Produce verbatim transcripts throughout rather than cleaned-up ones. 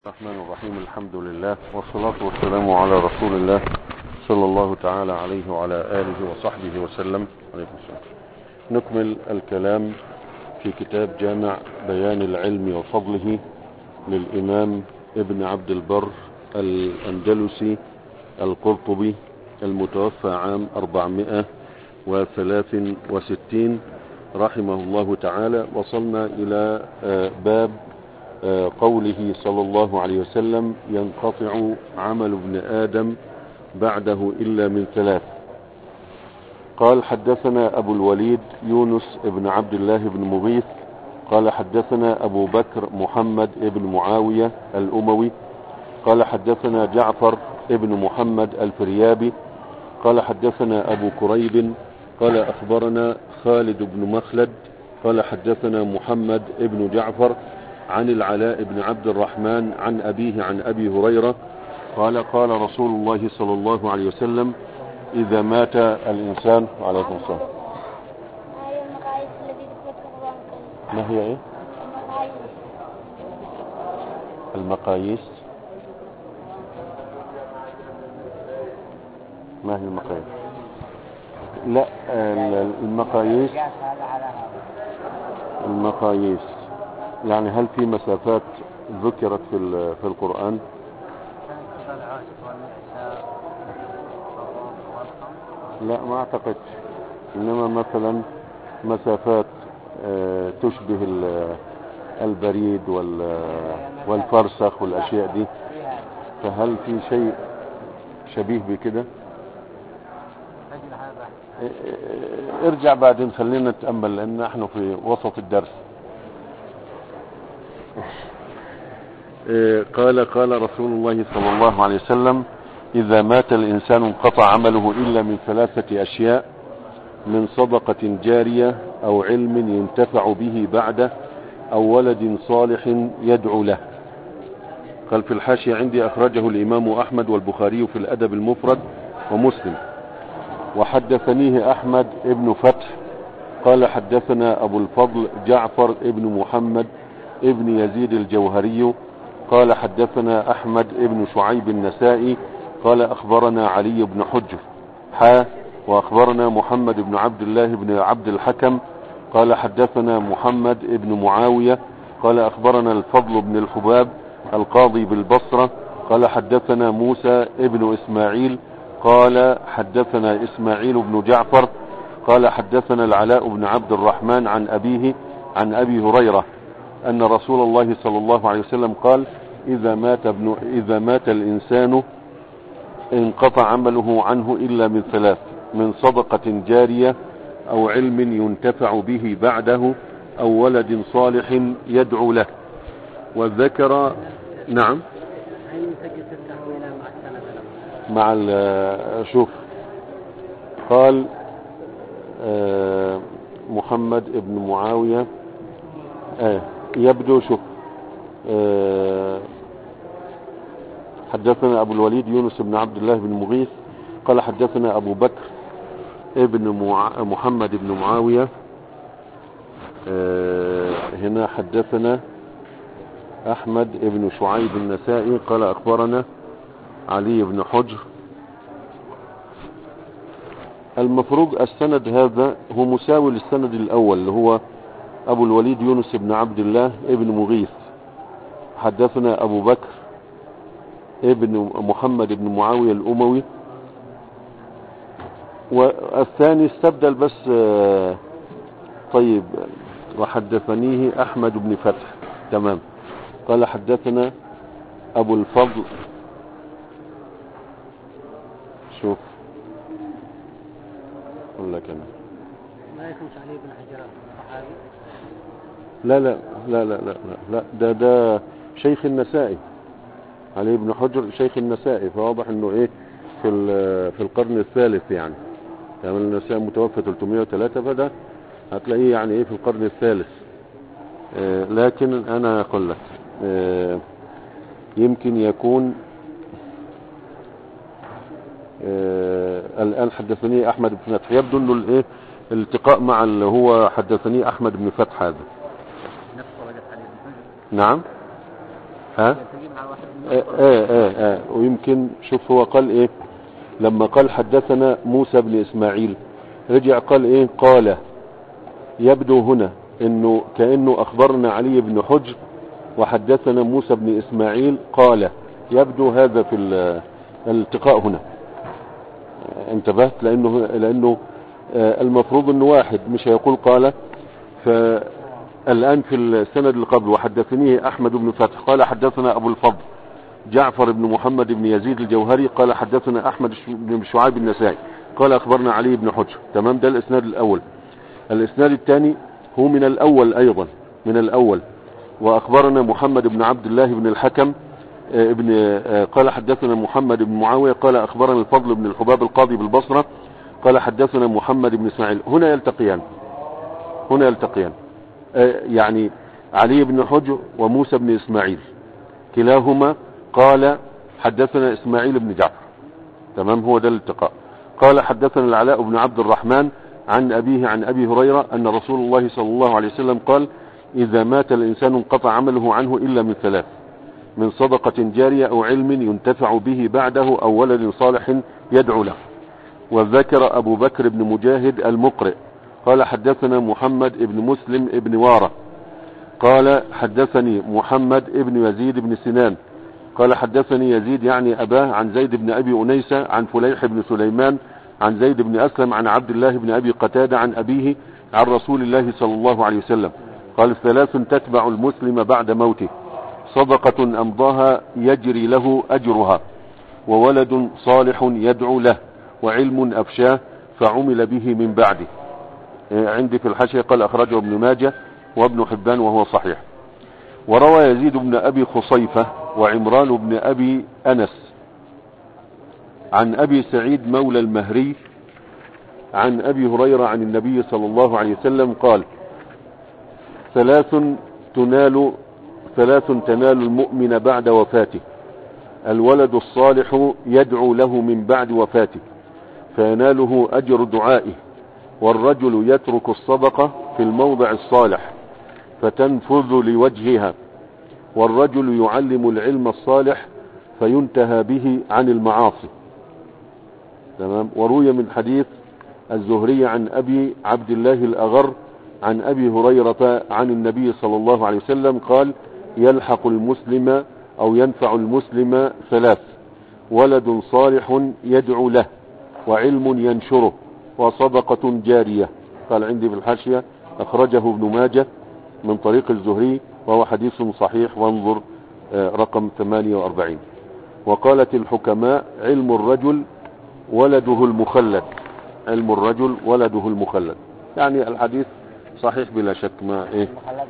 الرحمن الرحيم. الحمد لله والصلاة والسلام على رسول الله صلى الله تعالى عليه وعلى آله وصحبه وسلم. عليكم السلام. نكمل الكلام في كتاب جامع بيان العلم وفضله للإمام ابن عبد البر الأندلسي القرطبي المتوفى عام أربعمائة وثلاث وستين رحمه الله تعالى. وصلنا إلى باب قوله صلى الله عليه وسلم: ينقطع عمل ابن آدم بعده إلا من ثلاث. قال: حدثنا أبو الوليد يونس ابن عبد الله بن مغيث قال: حدثنا أبو بكر محمد ابن معاوية الأموي قال: حدثنا جعفر ابن محمد الفريابي قال: حدثنا أبو كريب قال: أخبرنا خالد بن مخلد قال: حدثنا محمد ابن جعفر عن العلاء بن عبد الرحمن عن أبيه عن أبي هريرة قال: قال رسول الله صلى الله عليه وسلم: إذا مات الإنسان. عليكم السلام. ما هي إيه؟ المقاييس. ما هي المقاييس؟ لا، المقاييس المقاييس يعني هل في مسافات ذكرت في في القرآن؟ لا، ما اعتقد. انما مثلا مسافات تشبه البريد والفرسخ والاشياء دي، فهل في شيء شبيه بكده؟ ارجع بعدين خلينا نتأمل لان نحن في وسط الدرس. قال: قال رسول الله صلى الله عليه وسلم: إذا مات الإنسان انقطع عمله إلا من ثلاثة أشياء: من صدقة جارية أو علم ينتفع به بعده أو ولد صالح يدعو له. قال في الحاشية عندي: أخرجه الإمام أحمد والبخاري في الأدب المفرد ومسلم. وحدثنيه أحمد ابن فتح قال: حدثنا أبو الفضل جعفر ابن محمد ابن يزيد الجوهري قال: حدثنا أحمد ابن شعيب النسائي قال: أخبرنا علي بن حجر حا وأخبرنا محمد بن عبد الله بن عبد الحكم قال: حدثنا محمد ابن معاوية قال: أخبرنا الفضل بن الحباب القاضي بالبصرة قال: حدثنا موسى ابن إسماعيل قال: حدثنا إسماعيل بن جعفر قال: حدثنا العلاء بن عبد الرحمن عن أبيه عن أبي هريرة أن رسول الله صلى الله عليه وسلم قال: إذا مات ابن إذا مات الإنسان انقطع عمله عنه إلا من ثلاث: من صدقة جارية أو علم ينتفع به بعده أو ولد صالح يدعو له. وذكر نعم مع شوف قال محمد ابن معاوية آه يبدو شوف آه حدثنا أبو الوليد يونس بن عبد الله بن مغيث قال: حدثنا أبو بكر ابن مع... محمد بن معاوية آه هنا حدثنا أحمد ابن شعيب النسائي قال: أخبرنا علي بن حجر. المفروض السند هذا هو مساوي للسند الأول اللي هو أبو الوليد يونس بن عبد الله ابن مغيث حدثنا أبو بكر ابن محمد بن معاوية الأموي. والثاني استبدل بس. طيب، وحدثنيه أحمد بن فتح. تمام. قال: حدثنا أبو الفضل. شوف أقول لك أنا ما يكونش علي بن حجر صحابي؟ لا لا لا لا لا لا ده ده شيخ النسائي. علي بن حجر شيخ النسائي، فواضح انه ايه في في القرن الثالث يعني. يعني النسائي متوفى ثلاثمائة وثلاثة، فده هتلاقيه يعني ايه في القرن الثالث. آه لكن انا اقول لك آه يمكن يكون آه الان حدثني احمد بن فتح. يبدو انه الايه الالتقاء مع اللي هو حدثني احمد بن فتح هذا. نعم. ها اه اه اه, آه. ويمكن شوف هو قال ايه لما قال حدثنا موسى بن اسماعيل رجع قال ايه قال. يبدو هنا انه كأنه اخبرنا علي بن حجر وحدثنا موسى بن اسماعيل قال. يبدو هذا في الالتقاء هنا. انتبهت لانه لانه المفروض انه واحد مش هيقول قال. فالان في السند اللي قبل وحدثنيه احمد بن فتح قال حدثنا ابو الفضل جعفر بن محمد بن يزيد الجوهري قال حدثنا احمد بن شعيب النسائي قال اخبرنا علي بن حجر. تمام. ده الاسناد الاول. الاسناد الثاني هو من الاول ايضا من الاول واخبرنا محمد بن عبد الله بن الحكم ابن قال حدثنا محمد بن معاوية قال اخبرنا الفضل بن الحباب القاضي بالبصرة قال حدثنا محمد بن اسماعيل. هنا يلتقيان هنا يلتقيان يعني علي بن حجر وموسى بن اسماعيل كلاهما قال حدثنا اسماعيل بن جعفر. تمام. هو ده الالتقاء. قال حدثنا العلاء بن عبد الرحمن عن أبيه عن أبي هريرة أن رسول الله صلى الله عليه وسلم قال إذا مات الإنسان انقطع عمله عنه إلا من ثلاث من صدقة جارية أو علم ينتفع به بعده أو ولد صالح يدعو له. وذكر أبو بكر بن مجاهد المقرئ قال حدثنا محمد بن مسلم بن وارة قال حدثني محمد بن يزيد بن سنان قال حدثني يزيد يعني أباه عن زيد بن أبي أنيسة عن فليح بن سليمان عن زيد بن أسلم عن عبد الله بن أبي قتادة عن أبيه عن رسول الله صلى الله عليه وسلم قال ثلاث تتبع المسلم بعد موته صدقة أمضاها يجري له أجرها وولد صالح يدعو له وعلم أفشاه فعمل به من بعده. عندي في الحاشية قال أخرجه ابن ماجه وابن حبان وهو صحيح. وروى يزيد بن أبي خصيفة وعمران بن أبي أنس عن أبي سعيد مولى المهري عن أبي هريرة عن النبي صلى الله عليه وسلم قال ثلاث تنال ثلاث تنال المؤمن بعد وفاته الولد الصالح يدعو له من بعد وفاته فيناله أجر دعائه والرجل يترك الصدقة في الموضع الصالح فتنفذ لوجهها والرجل يعلم العلم الصالح فينتهى به عن المعاصي. تمام. وروي من حديث الزهري عن أبي عبد الله الأغر عن أبي هريرة عن النبي صلى الله عليه وسلم قال يلحق المسلم أو ينفع المسلم ثلاث ولد صالح يدعو له وعلم ينشره وصدقة جارية. قال عندي في الحاشية أخرجه ابن ماجه من طريق الزهري وهو حديث صحيح وانظر رقم ثمانية وأربعين. وقالت الحكماء علم الرجل ولده المخلد علم الرجل ولده المخلد يعني الحديث صحيح بلا شك. ما ايه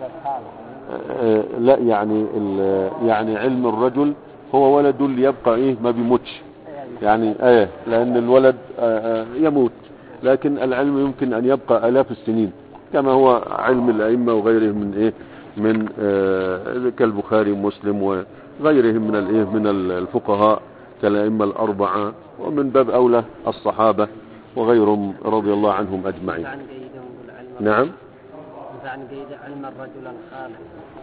آه لا يعني يعني علم الرجل هو ولده اللي يبقى ايه ما بيموتش يعني ايه لان الولد آه يموت لكن العلم يمكن ان يبقى الاف السنين كما هو علم الائمه وغيرهم من ايه من آه كالبخاري ومسلم وغيرهم من الايه من الفقهاء كالائمه الاربعه ومن باب اولى الصحابه وغيرهم رضي الله عنهم اجمعين. نعم. علم الرجل الخالص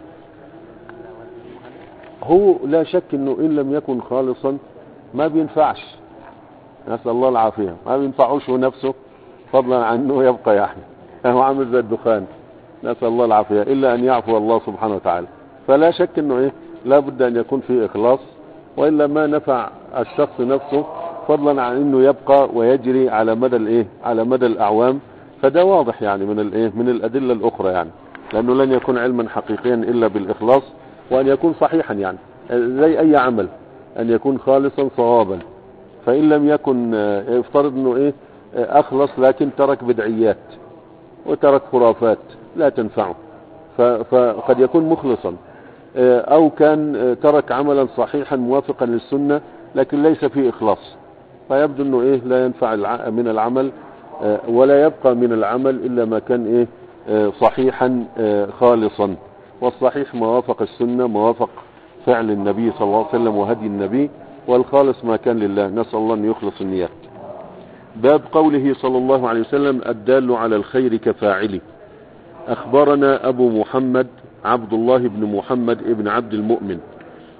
هو لا شك انه ان لم يكن خالصا ما بينفعش. نسأل الله العافية. ما بينفعوش هو نفسه فضلا عن انه يبقى يعني هو عامل زي الدخان. نسأل الله العافية الا ان يعفو الله سبحانه وتعالى. فلا شك انه ايه لا بد ان يكون فيه اخلاص والا ما نفع الشخص نفسه فضلا عن انه يبقى ويجري على مدى الايه على مدى الاعوام. فده واضح يعني من الايه من الادله الاخرى يعني لانه لن يكون علما حقيقيا الا بالاخلاص وان يكون صحيحا يعني زي اي عمل ان يكون خالصا صوابا. فان لم يكن يفترض انه ايه اخلص لكن ترك بدعيات وترك خرافات لا تنفعه فقد يكون مخلصا او كان ترك عملا صحيحا موافقا للسنه لكن ليس فيه اخلاص فيبدو انه ايه لا ينفع من العمل ولا يبقى من العمل إلا ما كان إيه صحيحا خالصا. والصحيح موافق السنة موافق فعل النبي صلى الله عليه وسلم وهدي النبي والخالص ما كان لله. نسأل الله أن يخلص النيات. باب قوله صلى الله عليه وسلم الدال على الخير كفاعله. أخبرنا أبو محمد عبد الله بن محمد بن عبد المؤمن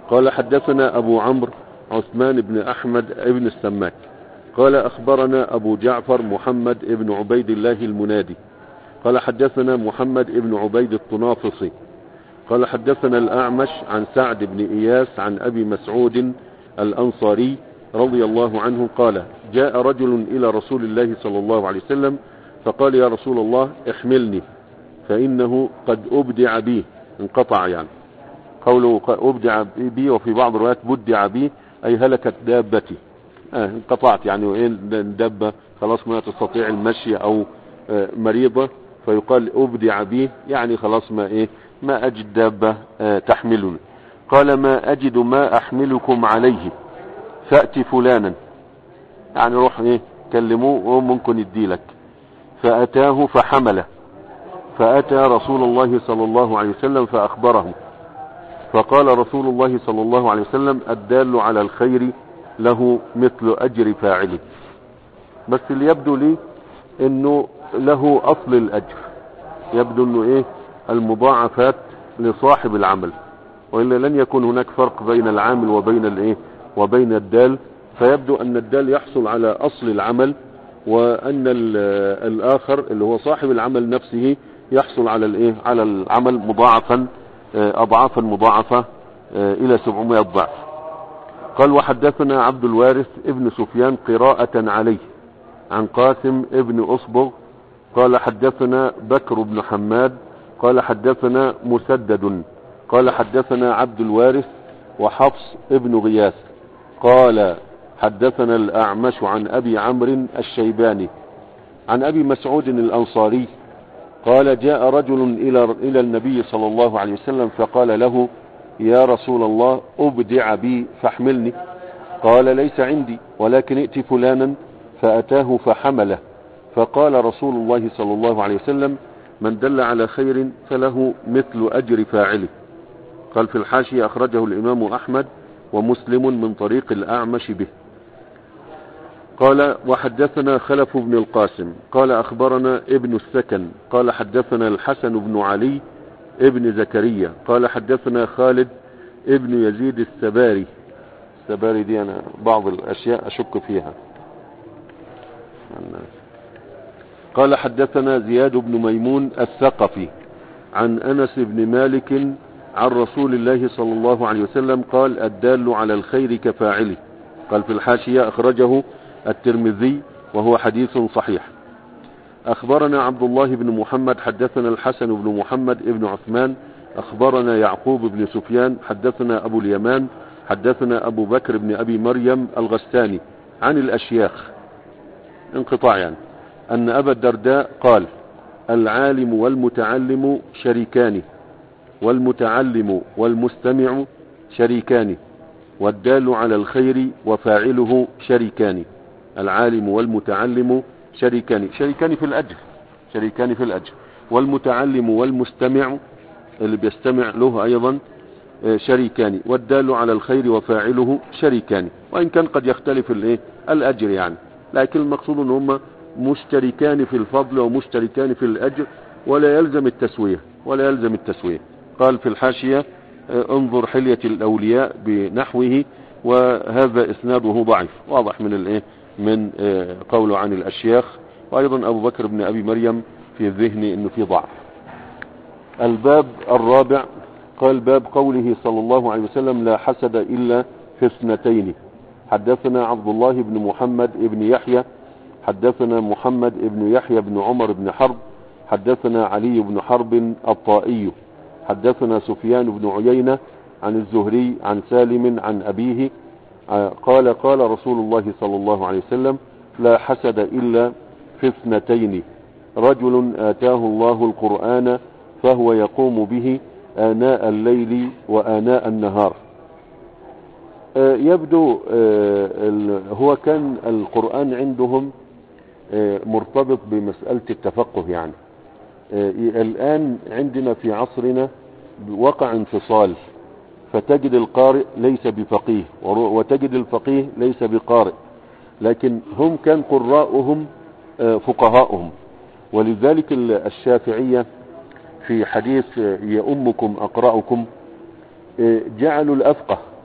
قال حدثنا أبو عمرو عثمان بن أحمد بن السماك قال أخبرنا أبو جعفر محمد بن عبيد الله المنادي قال حدثنا محمد بن عبيد الطنافسي قال حدثنا الأعمش عن سعد بن إياس عن أبي مسعود الأنصاري رضي الله عنه قال جاء رجل إلى رسول الله صلى الله عليه وسلم فقال يا رسول الله احملني فإنه قد أبدع بي، انقطع يعني قوله أبدع بي، وفي بعض الروايات بدع بي أي هلكت دابتي، آه انقطعت يعني وإن دابة خلاص ما تستطيع المشي أو آه مريضة، فيقال أبدع بي يعني خلاص ما إيه ما أجد دابة آه تحملني. قال ما أجد ما أحملكم عليه فأتي فلانا، يعني روح إيه كلموه وممكن يديلك. فأتاه فحمله، فأتى رسول الله صلى الله عليه وسلم فأخبره، فقال رسول الله صلى الله عليه وسلم الدال على الخير له مثل أجر فاعله. بس اللي يبدو لي انه له اصل الاجر، يبدو انه ايه المضاعفات لصاحب العمل، وإلا لن يكون هناك فرق بين العامل وبين الايه وبين الدال، فيبدو ان الدال يحصل على اصل العمل، وان الاخر اللي هو صاحب العمل نفسه يحصل على الايه على العمل مضاعفا اضعافا مضاعفة الى سبعمائة ضعف. قال وحدثنا عبد الوارث ابن سفيان قراءة عليه عن قاسم ابن أصبغ قال حدثنا بكر بن حماد قال حدثنا مسدد قال حدثنا عبد الوارث وحفص ابن غياث قال حدثنا الأعمش عن أبي عمرو الشيباني عن أبي مسعود الأنصاري قال جاء رجل إلى إلى النبي صلى الله عليه وسلم فقال له يا رسول الله أبدع بي فاحملني. قال ليس عندي ولكن ائت فلانا، فأتاه فحمله، فقال رسول الله صلى الله عليه وسلم من دل على خير فله مثل أجر فاعله. قال في الحاشية أخرجه الإمام أحمد ومسلم من طريق الأعمش به. قال وحدثنا خلف بن القاسم قال أخبرنا ابن السكن قال حدثنا الحسن بن علي ابن زكريا قال حدثنا خالد ابن يزيد السباري. السباري دي أنا بعض الأشياء أشك فيها. قال حدثنا زياد بن ميمون الثقفي عن أنس بن مالك عن رسول الله صلى الله عليه وسلم قال الدال على الخير كفاعله. قال في الحاشية أخرجه الترمذي وهو حديث صحيح. أخبرنا عبد الله بن محمد حدثنا الحسن بن محمد ابن عثمان أخبرنا يعقوب بن سفيان حدثنا أبو اليمان حدثنا أبو بكر بن أبي مريم الغستاني عن الأشياخ، انقطاع يعني، أن أبا الدرداء قال العالم والمتعلم شريكان، والمتعلم والمستمع شريكان، والدال على الخير وفاعله شريكان. العالم والمتعلم شريكان، شريكان في الأجر، شريكان في الأجر، والمتعلم والمستمع اللي بيستمع له أيضا شريكان، والدال على الخير وفاعله شريكان. وإن كان قد يختلف الايه الأجر يعني، لكن المقصود ان هم مشتركان في الفضل ومشتركان في الأجر، ولا يلزم التسوية ولا يلزم التسوية. قال في الحاشية انظر حلية الأولياء بنحوه، وهذا إسناده ضعيف، واضح من الايه من قوله عن الأشياخ. وأيضا أبو بكر بن أبي مريم في الذهن انه في ضعف. الباب الرابع قال باب قوله صلى الله عليه وسلم لا حسد إلا في اثنتين. حدثنا عبد الله بن محمد بن يحيى حدثنا محمد بن يحيى بن عمر بن حرب حدثنا علي بن حرب الطائي حدثنا سفيان بن عيينة عن الزهري عن سالم عن أبيه قال قال رسول الله صلى الله عليه وسلم لا حسد إلا في اثنتين، رجل آتاه الله القرآن فهو يقوم به آناء الليل وآناء النهار. يبدو هو كان القرآن عندهم مرتبط بمسألة التفقه يعني. الآن عندنا في عصرنا وقع انفصال، فتجد القارئ ليس بفقيه وتجد الفقيه ليس بقارئ، لكن هم كان قراءهم فقهاؤهم. ولذلك الشافعية في حديث يا أمكم أقرأكم جعلوا الأفقه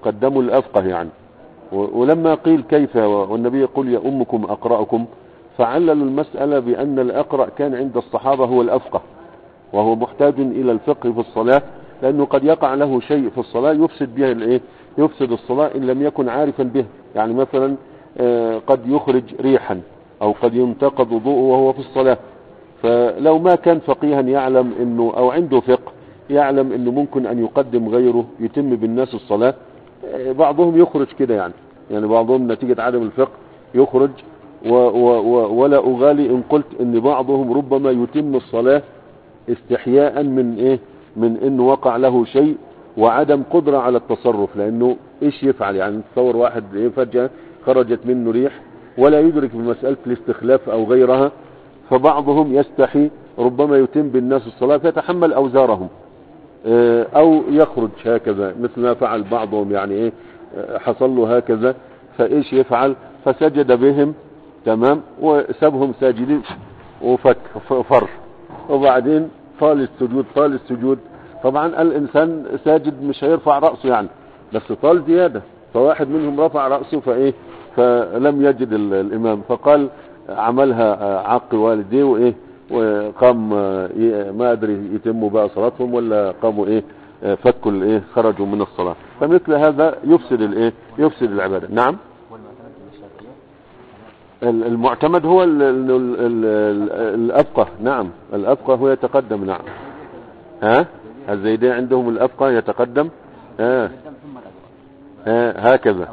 قدموا الأفقه يعني. ولما قيل كيف والنبي يقول يا أمكم أقرأكم، فعللوا المسألة بأن الأقرأ كان عند الصحابة هو الأفقه، وهو محتاج إلى الفقه في الصلاة، لأنه قد يقع له شيء في الصلاة يفسد به الإيه؟ يفسد الصلاة إن لم يكن عارفا به. يعني مثلا قد يخرج ريحا أو قد ينتقض وضوءه وهو في الصلاة، فلو ما كان فقيها يعلم إنه أو عنده فقه يعلم إنه ممكن أن يقدم غيره يتم بالناس الصلاة، بعضهم يخرج كده يعني يعني بعضهم نتيجة عدم الفقه يخرج، و و و ولا أغالي إن قلت إن بعضهم ربما يتم الصلاة استحياء من إيه من إنه وقع له شيء وعدم قدرة على التصرف، لأنه إيش يفعل يعني. تصور واحد إيه فجأة خرجت منه ريح ولا يدرك بمسألة الاستخلاف أو غيرها، فبعضهم يستحي ربما يتم بالناس الصلاة فيتحمل أوزارهم، أو يخرج هكذا مثل ما فعل بعضهم يعني إيه حصل له هكذا، فإيش يفعل؟ فسجد بهم تمام وسبهم ساجدين وفك فر، وبعدين طال السجود طال السجود طبعا الإنسان ساجد مش هيرفع رأسه يعني، بس طال زيادة، فواحد منهم رفع رأسه فإيه فلم يجد الإمام، فقال عملها عق والديه وإيه وقام ما أدري يتموا بقى صلاتهم ولا قاموا إيه فكوا الإيه خرجوا من الصلاة. فمثل هذا يفسد الإيه يفسد العبادة. نعم المعتمد هو ال ال ال الأفقه. نعم الأفقه هو يتقدم. نعم ها الزيدين عندهم الأفقه يتقدم ها ها هكذا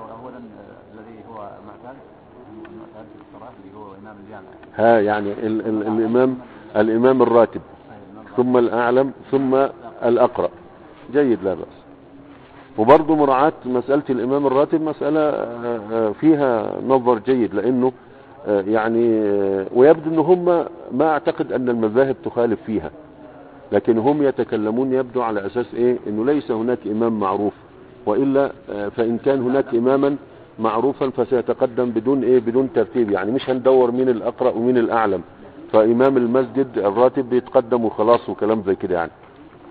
ها يعني ال ال الإمام الإمام الراتب ثم الأعلم ثم الأقرأ. جيد لا بأس. وبرضه مراعاة مسألة الإمام الراتب مسألة فيها نظر جيد، لأنه يعني ويبدو أن هم ما أعتقد أن المذاهب تخالف فيها، لكن هم يتكلمون يبدو على أساس إيه أنه ليس هناك إمام معروف، وإلا فإن كان هناك إماما معروفا فسيتقدم بدون إيه بدون ترتيب، يعني مش هندور مين الأقرأ ومين الأعلم، فإمام المسجد الراتب بيتقدم وخلاص وكلام زي كده يعني.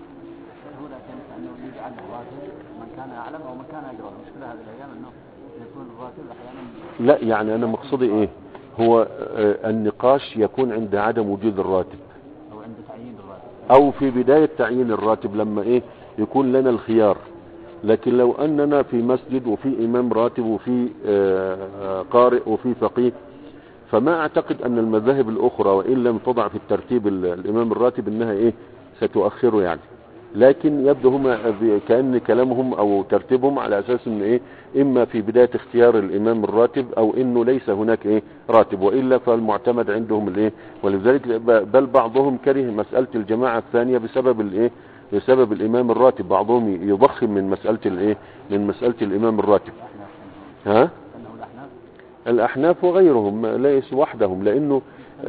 لا يعني أنا مقصدي إيه هو آه النقاش يكون عند عدم وجود الراتب أو عند تعيين الراتب أو في بداية تعيين الراتب لما إيه يكون لنا الخيار. لكن لو أننا في مسجد وفي إمام راتب وفي آه قارئ وفي فقيه، فما أعتقد أن المذاهب الأخرى وإن لم تضع في الترتيب الإمام الراتب إنها إيه ستؤخره يعني. لكن يبدو هم كأن كلامهم أو ترتيبهم على أساس إن إيه إما في بداية اختيار الإمام الراتب أو إنه ليس هناك إيه راتب، وإلا فالمعتمد عندهم الإيه. ولذلك بل بعضهم كره مسألة الجماعة الثانية بسبب الإيه بسبب الإمام الراتب، بعضهم يضخم من مسألة الإيه من مسألة الإمام الراتب. ها الأحناف وغيرهم ليس وحدهم، لأنه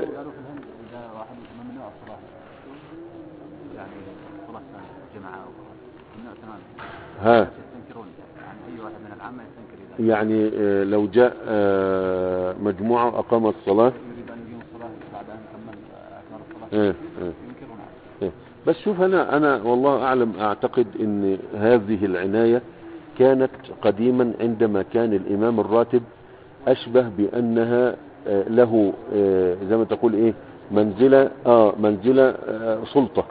ها يعني لو جاء مجموعة أقام الصلاة بس شوف أنا أنا والله أعلم أعتقد أن هذه العناية كانت قديما عندما كان الإمام الراتب أشبه بأنها له زي ما تقول إيه منزلة آه منزلة آه سلطة،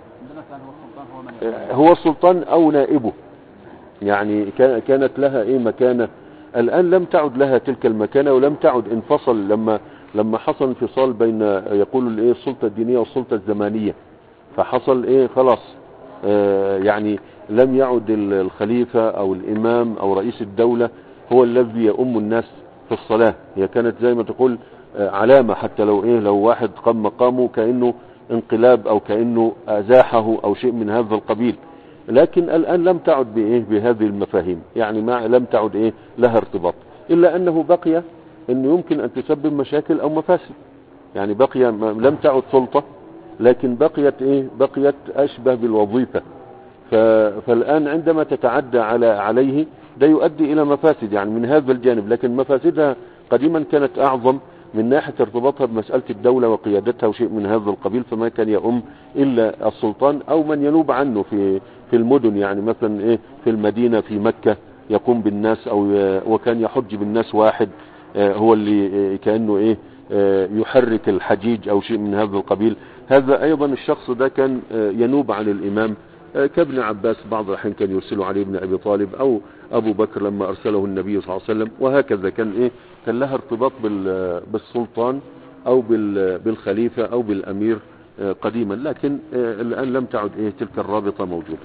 هو السلطان أو نائبه، يعني كانت لها إيه مكانة. الآن لم تعد لها تلك المكانة ولم تعد انفصل لما لما حصل انفصال بين يقول الإيه السلطة الدينية والسلطة الزمانية، فحصل إيه خلاص آه يعني لم يعد الخليفة أو الإمام أو رئيس الدولة هو الذي يؤم الناس في الصلاة. هي كانت زي ما تقول آه علامة، حتى لو إيه لو واحد قام مقامه كأنه انقلاب أو كأنه أزاحه أو شيء من هذا القبيل. لكن الآن لم تعد بإيه بهذه المفاهيم، يعني ما لم تعد إيه لها ارتباط، إلا أنه بقي أنه يمكن أن تسبب مشاكل أو مفاسد، يعني بقي لم تعد سلطة لكن بقيت إيه بقيت أشبه بالوظيفة. فالآن عندما تتعدى على عليه ده يؤدي إلى مفاسد يعني من هذا الجانب، لكن مفاسدها قديما كانت أعظم من ناحية ارتباطها بمسألة الدولة وقيادتها وشيء من هذا القبيل، فما كان يؤم إلا السلطان أو من ينوب عنه في في المدن، يعني مثلا إيه في المدينة في مكة يقوم بالناس او وكان يحج بالناس واحد هو اللي كأنه ايه يحرك الحجيج او شيء من هذا القبيل. هذا ايضا الشخص ده كان ينوب عن الامام كابن عباس، بعض الأحيان كان يرسله علي بن أبي طالب أو أبو بكر لما أرسله النبي صلى الله عليه وسلم، وهكذا كان إيه كان لها ارتباط بالسلطان أو بالخليفة أو بالأمير قديما، لكن الآن لم تعد إيه تلك الرابطة موجودة.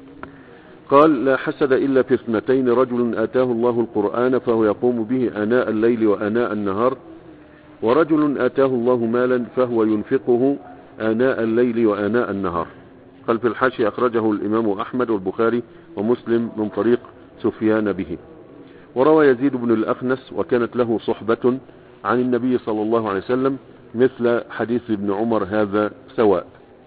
قال لا حسد إلا في اثنتين، رجل آتاه الله القرآن فهو يقوم به آناء الليل وآناء النهار، ورجل آتاه الله مالا فهو ينفقه آناء الليل وآناء النهار. قال في الحاشية أخرجه الإمام أحمد والبخاري ومسلم من طريق سفيان به. وروى يزيد بن الأخنس وكانت له صحبة عن النبي صلى الله عليه وسلم مثل حديث ابن عمر هذا سواء.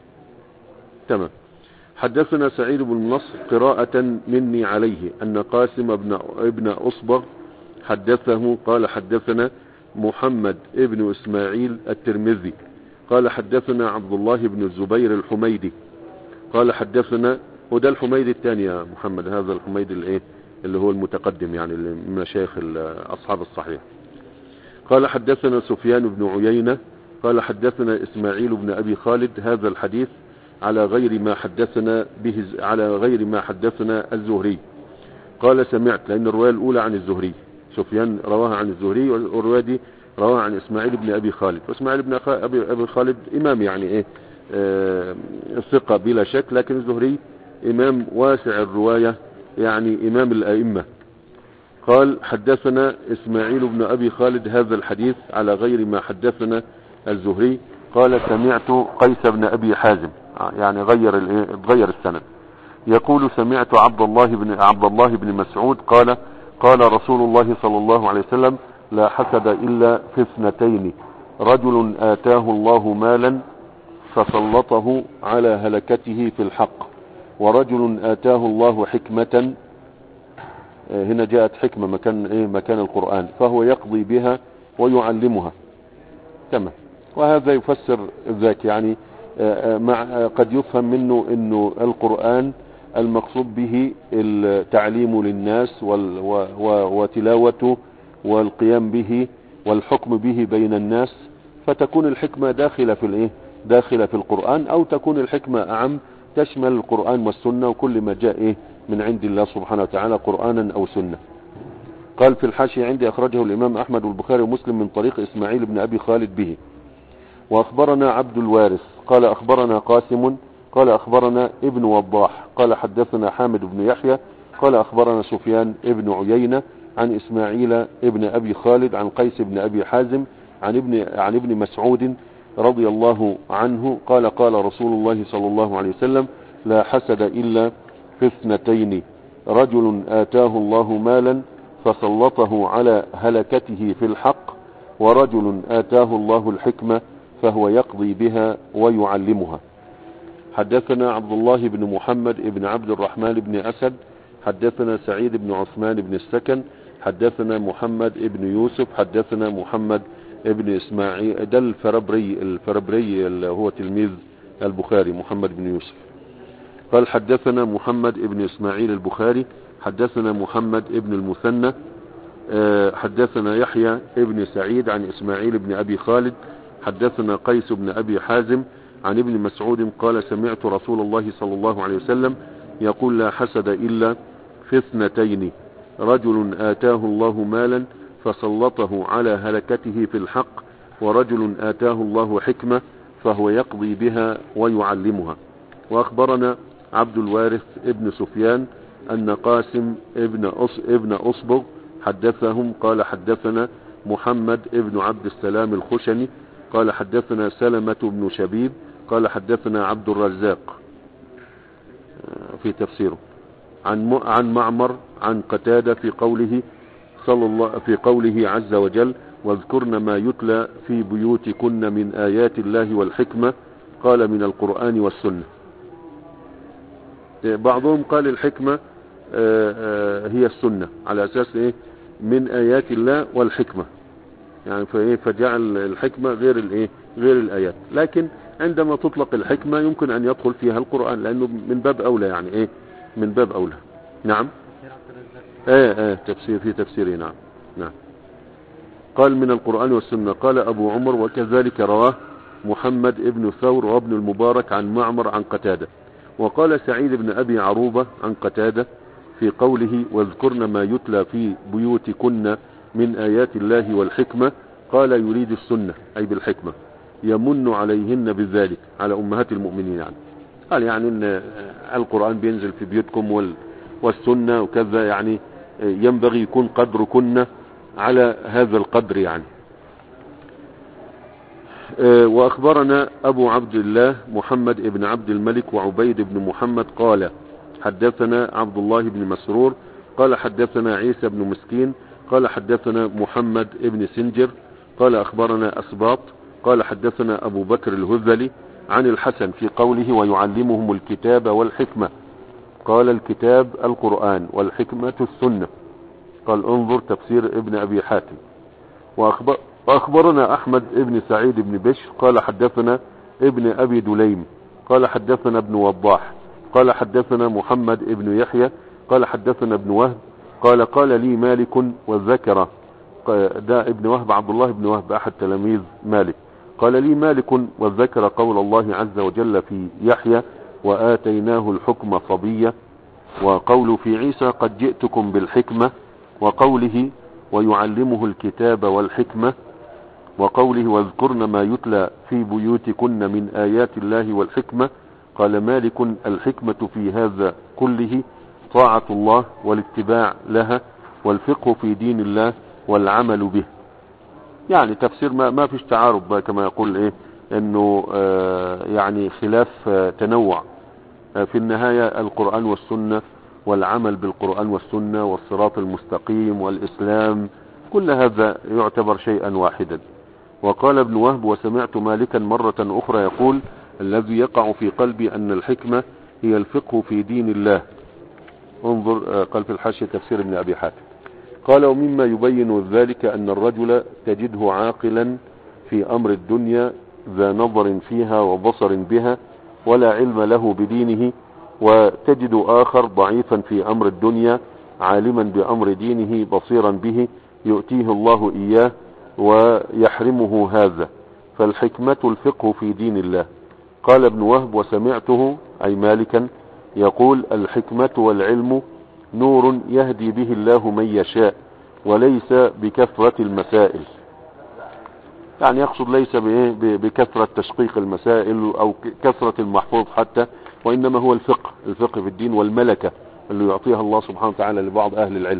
تمام. حدثنا سعيد بن نصر قراءة مني عليه أن قاسم بن ابن أصبغ حدثه قال حدثنا محمد ابن إسماعيل الترمذي قال حدثنا عبد الله بن الزبير الحميدي قال حدثنا، وده الحميدي الثاني يا محمد، هذا الحميدي الايه اللي هو المتقدم يعني من مشايخ أصحاب الصحيح. قال حدثنا سفيان بن عيينة قال حدثنا إسماعيل بن أبي خالد هذا الحديث على غير ما حدثنا به على غير ما حدثنا الزهري. قال سمعت، لأن الرواية الأولى عن الزهري، سفيان رواها عن الزهري والرواية دي رواها عن إسماعيل بن أبي خالد، وإسماعيل بن أبي خالد إمام يعني إيه آه ثقة بلا شك، لكن الزهري إمام واسع الرواية يعني إمام الأئمة. قال حدثنا إسماعيل بن أبي خالد هذا الحديث على غير ما حدثنا الزهري. قال سمعت قيس بن أبي حازم، يعني غير غير السند، يقول سمعت عبد الله بن عبد الله بن مسعود قال قال رسول الله صلى الله عليه وسلم لا حسد إلا في اثنتين، رجل آتاه الله مالا فسلطه على هلكته في الحق، ورجل آتاه الله حكمة، هنا جاءت حكمة مكان ايه مكان القرآن، فهو يقضي بها ويعلمها. تمام. وهذا يفسر ذاك، يعني مع قد يفهم منه انه القرآن المقصود به التعليم للناس وتلاوته والقيام به والحكم به بين الناس، فتكون الحكمة داخلة في الايه داخلة في القرآن، او تكون الحكمة اعم تشمل القرآن والسنة وكل ما جاء إيه من عند الله سبحانه وتعالى قرآنا او سنة. قال في الحاشية عندي اخرجه الامام احمد والبخاري ومسلم من طريق اسماعيل بن ابي خالد به. واخبرنا عبد الوارث قال اخبرنا قاسم قال اخبرنا ابن وضاح قال حدثنا حامد بن يحيى قال اخبرنا سفيان ابن عيينة عن اسماعيل ابن ابي خالد عن قيس بن ابي حازم عن ابن عن ابن مسعود رضي الله عنه قال قال رسول الله صلى الله عليه وسلم لا حسد الا في اثنتين، رجل آتاه الله مالا فسلطه على هلكته في الحق، ورجل آتاه الله الحكمة فهو يقضي بها ويعلمها. حدثنا عبد الله بن محمد بن عبد الرحمن بن أسد حدثنا سعيد بن عثمان بن السكن حدثنا محمد بن يوسف حدثنا محمد ابن اسماعيل، ده الفربري الفربري اللي هو تلميذ البخاري محمد بن يوسف. قال حدثنا محمد ابن اسماعيل البخاري حدثنا محمد ابن المثنى حدثنا يحيى ابن سعيد عن اسماعيل بن ابي خالد حدثنا قيس بن ابي حازم عن ابن مسعود قال سمعت رسول الله صلى الله عليه وسلم يقول لا حسد الا في اثنتين، رجل آتاه الله مالا فسلطه على هلكته في الحق، ورجل آتاه الله حكمة فهو يقضي بها ويعلمها. واخبرنا عبد الوارث ابن سفيان ان قاسم ابن أص ابن أصبغ حدثهم قال حدثنا محمد ابن عبد السلام الخشني قال حدثنا سلمة بن شبيب قال حدثنا عبد الرزاق في تفسيره عن عن معمر عن قتادة في قوله صلى الله في قوله عز وجل واذكرن ما يتلى في بيوتكن من آيات الله والحكمة، قال من القرآن والسنة. بعضهم قال الحكمة هي السنة على أساس إيه من آيات الله والحكمة، يعني فإيه فجعل الحكمة غير الإيه غير الآيات، لكن عندما تطلق الحكمة يمكن أن يدخل فيها القرآن لأنه من باب أولى، يعني إيه من باب أولى. نعم. ايه ايه تفسير في تفسيره. نعم نعم. قال من القرآن والسنة. قال أبو عمر وكذلك رواه محمد ابن ثور وابن المبارك عن معمر عن قتادة. وقال سعيد بن أبي عروبة عن قتادة في قوله واذكرن ما يتلى في بيوتكن من آيات الله والحكمة، قال يريد السنة أي بالحكمة، يمن عليهن بذلك، على أمهات المؤمنين يعني. قال يعني ان القرآن بينزل في بيوتكم وال والسنة وكذا، يعني ينبغي يكون قدركن على هذا القدر يعني. وأخبرنا أبو عبد الله محمد بن عبد الملك وعبيد بن محمد قال حدثنا عبد الله بن مسرور قال حدثنا عيسى بن مسكين قال حدثنا محمد بن سنجر قال أخبرنا أسباط قال حدثنا أبو بكر الهذلي عن الحسن في قوله ويعلمهم الكتاب والحكمة، قال الكتاب القرآن والحكمة السنة. قال انظر تفسير ابن أبي حاتم. وأخبر وأخبرنا أحمد ابن سعيد بن بشر قال حدثنا ابن أبي دليم قال حدثنا ابن وضاح قال حدثنا محمد ابن يحيى قال حدثنا ابن وهب قال قال لي مالك وذكر، ده ابن وهب عبد الله بن وهب أحد تلاميذ مالك، قال لي مالك وذكر قول الله عز وجل في يحيى وآتيناه الحكم صبيا، وقول في عيسى قد جئتكم بالحكمة، وقوله ويعلمه الكتاب والحكمة، وقوله واذكرن ما يتلى في بيوتكن من آيات الله والحكمة. قال مالك الحكمة في هذا كله طاعة الله والاتباع لها والفقه في دين الله والعمل به. يعني تفسير ما, ما فيش تعارض كما يقول ايه انه آه يعني خلاف آه تنوع آه في النهاية القرآن والسنة والعمل بالقرآن والسنة والصراط المستقيم والإسلام، كل هذا يعتبر شيئا واحدا. وقال ابن وهب وسمعت مالكا مرة أخرى يقول الذي يقع في قلبي أن الحكمة هي الفقه في دين الله. انظر قال في الحاشية تفسير ابن أبي حاتم. قال ومما يبين ذلك أن الرجل تجده عاقلا في أمر الدنيا ذا نظر فيها وبصر بها ولا علم له بدينه، وتجد آخر ضعيفا في أمر الدنيا عالما بأمر دينه بصيرا به يؤتيه الله إياه ويحرمه هذا، فالحكمة الفقه في دين الله. قال ابن وهب وسمعته أي مالكا يقول الحكمة والعلم نور يهدي به الله من يشاء وليس بكثرة المسائل، يعني يقصد ليس بكثرة تشقيق المسائل أو كثرة المحفوظ حتى، وإنما هو الفقه الفقه في الدين والملكة اللي يعطيها الله سبحانه وتعالى لبعض أهل العلم.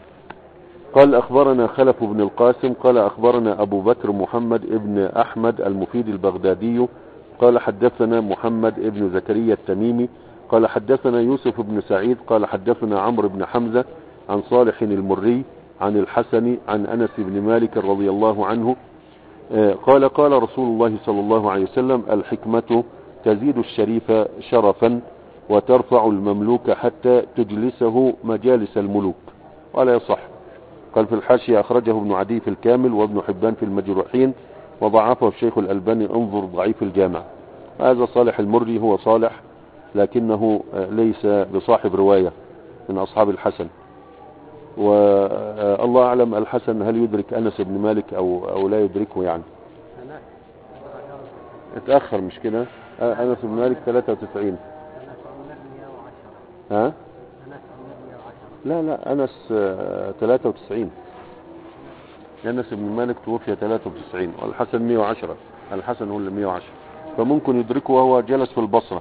قال أخبرنا خلف بن القاسم قال أخبرنا أبو بكر محمد ابن أحمد المفيد البغدادي قال حدثنا محمد ابن زكريا التميمي قال حدثنا يوسف بن سعيد قال حدثنا عمرو بن حمزة عن صالح المري عن الحسن عن أنس بن مالك رضي الله عنه قال قال رسول الله صلى الله عليه وسلم الحكمة تزيد الشريف شرفا وترفع المملوك حتى تجلسه مجالس الملوك. ولا يصح. قال في الحاشية أخرجه ابن عدي في الكامل وابن حبان في المجروحين وضعفه الشيخ الألباني انظر ضعيف الجامع. هذا صالح المري هو صالح لكنه ليس بصاحب رواية من أصحاب الحسن، والله أعلم الحسن هل يدرك أنس بن مالك أو, أو لا يدركه، يعني اتأخر مش كده. أنس بن مالك ثلاثة وتسعين. ها لا لا أنس ثلاثة وتسعين. أنس بن مالك توفي ثلاثة وتسعين والحسن مئة وعشرة. الحسن هو اللي مئة وعشرة، فممكن يدركه وهو جلس في البصرة.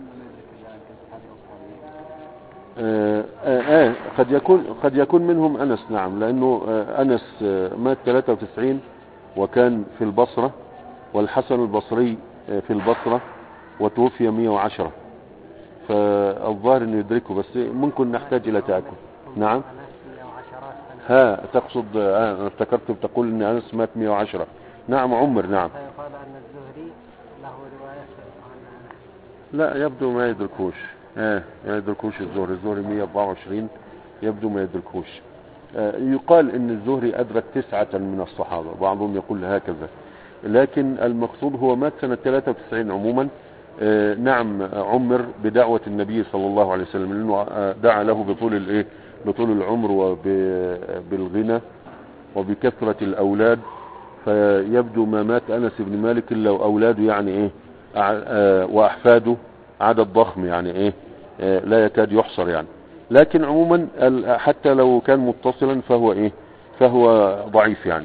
آه آه قد يكون قد يكون منهم أنس، نعم، لأنه آه أنس آه مات ثلاثة وتسعين وكان في البصرة، والحسن البصري آه في البصرة وتوفي مئة وعشرة، فالظاهر انه يدركه، بس ممكن نحتاج الى تأكد. نعم. ها تقصد آه انا افتكرت بتقول ان انس مات مئة وعشرة. نعم عمر. نعم. فيقال ان الزهري له رواية عن لا يبدو ما يدركوش. اه ما يدركوش الزهري. الزهري مئة وأربعة وعشرين يبدو ما يدركوش. آه يقال ان الزهري ادرك تسعة من الصحابة، بعضهم يقول هكذا، لكن المقصود هو مات سنة ثلاثة وتسعين عموما. آه نعم عمر بدعوة النبي صلى الله عليه وسلم، لأنه آه دعا له بطول الايه بطول العمر وبالغنى وبكثرة الأولاد، فيبدو ما مات أنس بن مالك إلا وأولاده يعني إيه وأحفاده عدد ضخم يعني إيه لا يكاد يحصر يعني. لكن عموما حتى لو كان متصلا فهو إيه فهو ضعيف يعني.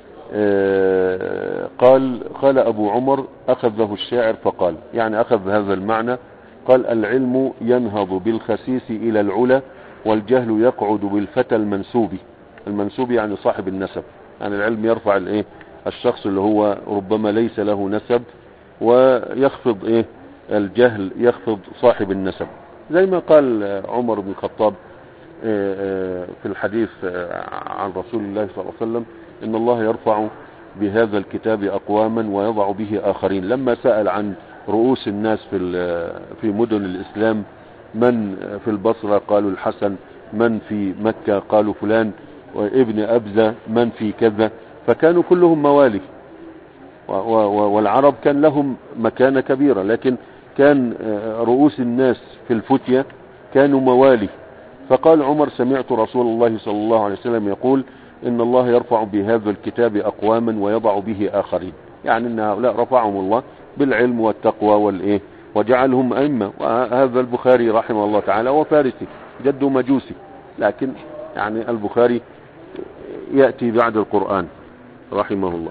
قال قال أبو عمر أخذه الشاعر فقال، يعني أخذ هذا المعنى، قال العلم ينهض بالخسيس إلى العلا والجهل يقعد بالفتى المنسوب. المنسوب يعني صاحب النسب، يعني العلم يرفع الايه الشخص اللي هو ربما ليس له نسب، ويخفض ايه الجهل يخفض صاحب النسب، زي ما قال عمر بن الخطاب في الحديث عن رسول الله صلى الله عليه وسلم ان الله يرفع بهذا الكتاب اقواما ويضع به اخرين. لما سأل عن رؤوس الناس في في مدن الاسلام، من في البصرة قالوا الحسن، من في مكة قالوا فلان، وابن أبزة من في كذا، فكانوا كلهم موالي، والعرب كان لهم مكانة كبيرة، لكن كان رؤوس الناس في الفتية كانوا موالي. فقال عمر سمعت رسول الله صلى الله عليه وسلم يقول إن الله يرفع بهذا الكتاب أقواما ويضع به آخرين، يعني إن هؤلاء رفعهم الله بالعلم والتقوى والإيه وجعلهم أئمة. وهذا البخاري رحمه الله تعالى وفارسي جده مجوسي، لكن يعني البخاري يأتي بعد القرآن رحمه الله.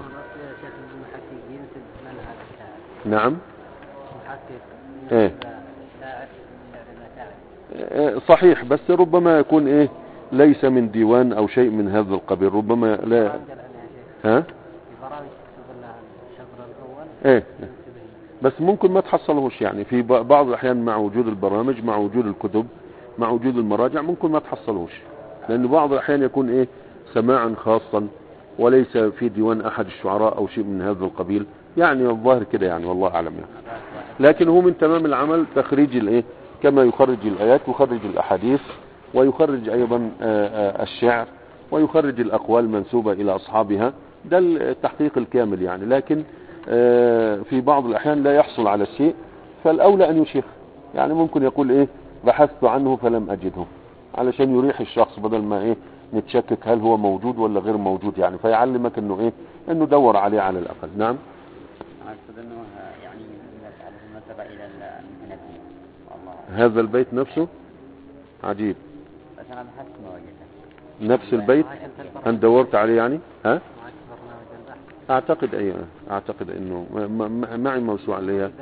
نعم ايه صحيح، بس ربما يكون ايه ليس من ديوان او شيء من هذا القبيل، ربما لا. ها ايه بس ممكن ما تحصلهوش يعني في بعض الاحيان مع وجود البرامج مع وجود الكتب مع وجود المراجع ممكن ما تحصلهوش، لان بعض الاحيان يكون ايه سماعا خاصا وليس في ديوان احد الشعراء او شيء من هذا القبيل، يعني الظاهر كده يعني والله اعلم يعني. لكن هو من تمام العمل تخريج الايه كما يخرج الايات يخرج الاحاديث ويخرج ايضا الشعر ويخرج الاقوال المنسوبة الى اصحابها، ده التحقيق الكامل يعني. لكن في بعض الاحيان لا يحصل على الشيء، فالاولى ان يشيخ، يعني ممكن يقول ايه بحثت عنه فلم اجده، علشان يريح الشخص بدل ما ايه نتشكك هل هو موجود ولا غير موجود يعني، فيعلمك انه ايه انه دور عليه على الاقل. نعم اقصد انه يعني المنسبة الى المتنبي هذا البيت نفسه عجيب، بس انا بحثت ما وجدته نفس البيت انت دورت عليه يعني. ها اعتقد اي اعتقد انه معي موسوعة اللي هي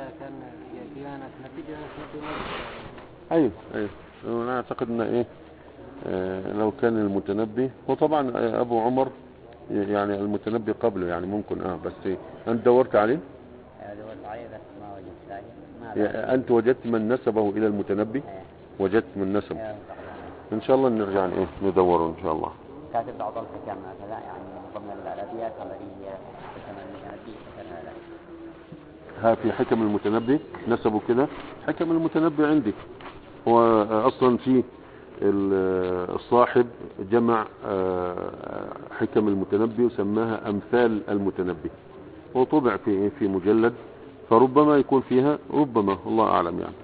ايوه ايوه انا اعتقد ان ايه اه لو كان المتنبي، وطبعا ابو عمر يعني المتنبي قبله يعني ممكن اه بس إيه؟ انت دورت عليه؟ دورت عليه بس ما وجدت. انت وجدت من نسبه الى المتنبي؟ وجدت من نسب ان شاء الله نرجع ايه ندوره ان شاء الله. كاتب بعض الحكم هكذا يعني ضمن الابيات التي حكم المتنبي مثلا. ها في حكم المتنبي نسبه كده، حكم المتنبي عندي هو اصلا في الصاحب جمع حكم المتنبي وسماها امثال المتنبي، وطبع في في مجلد، فربما يكون فيها ربما الله اعلم يعني.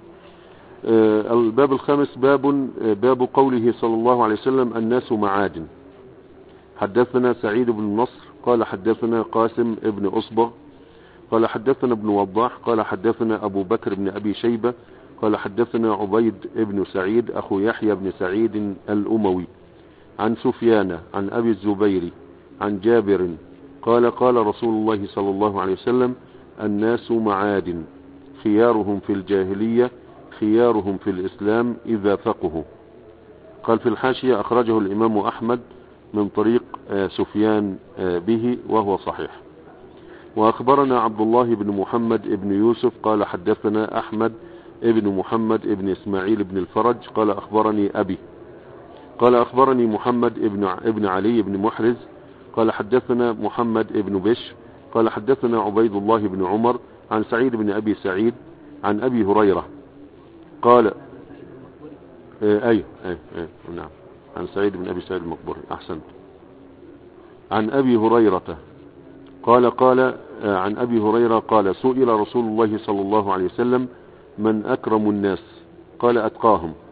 الباب الخامس باب باب قوله صلى الله عليه وسلم الناس معادن. حدثنا سعيد بن نصر قال حدثنا قاسم ابن أصبغ قال حدثنا ابن وضاح قال حدثنا أبو بكر بن أبي شيبة قال حدثنا عبيد ابن سعيد أخو يحيى بن سعيد الأموي عن سفيان عن أبي الزبير عن جابر قال قال رسول الله صلى الله عليه وسلم الناس معادن خيارهم في الجاهلية خيارهم في الإسلام إذا فقهوا. قال في الحاشية أخرجه الإمام أحمد من طريق سفيان به وهو صحيح. وأخبرنا عبد الله بن محمد بن يوسف قال حدثنا أحمد ابن محمد ابن إسماعيل بن الفرج قال أخبرني أبي قال أخبرني محمد ابن ابن علي بن محرز قال حدثنا محمد ابن بشر قال حدثنا عبيد الله بن عمر عن سعيد بن أبي سعيد عن أبي هريرة قال اي اي اي نعم عن سعيد بن ابي سعيد المقبري احسنت عن ابي هريرة قال قال عن ابي هريرة قال سئل رسول الله صلى الله عليه وسلم من اكرم الناس قال اتقاهم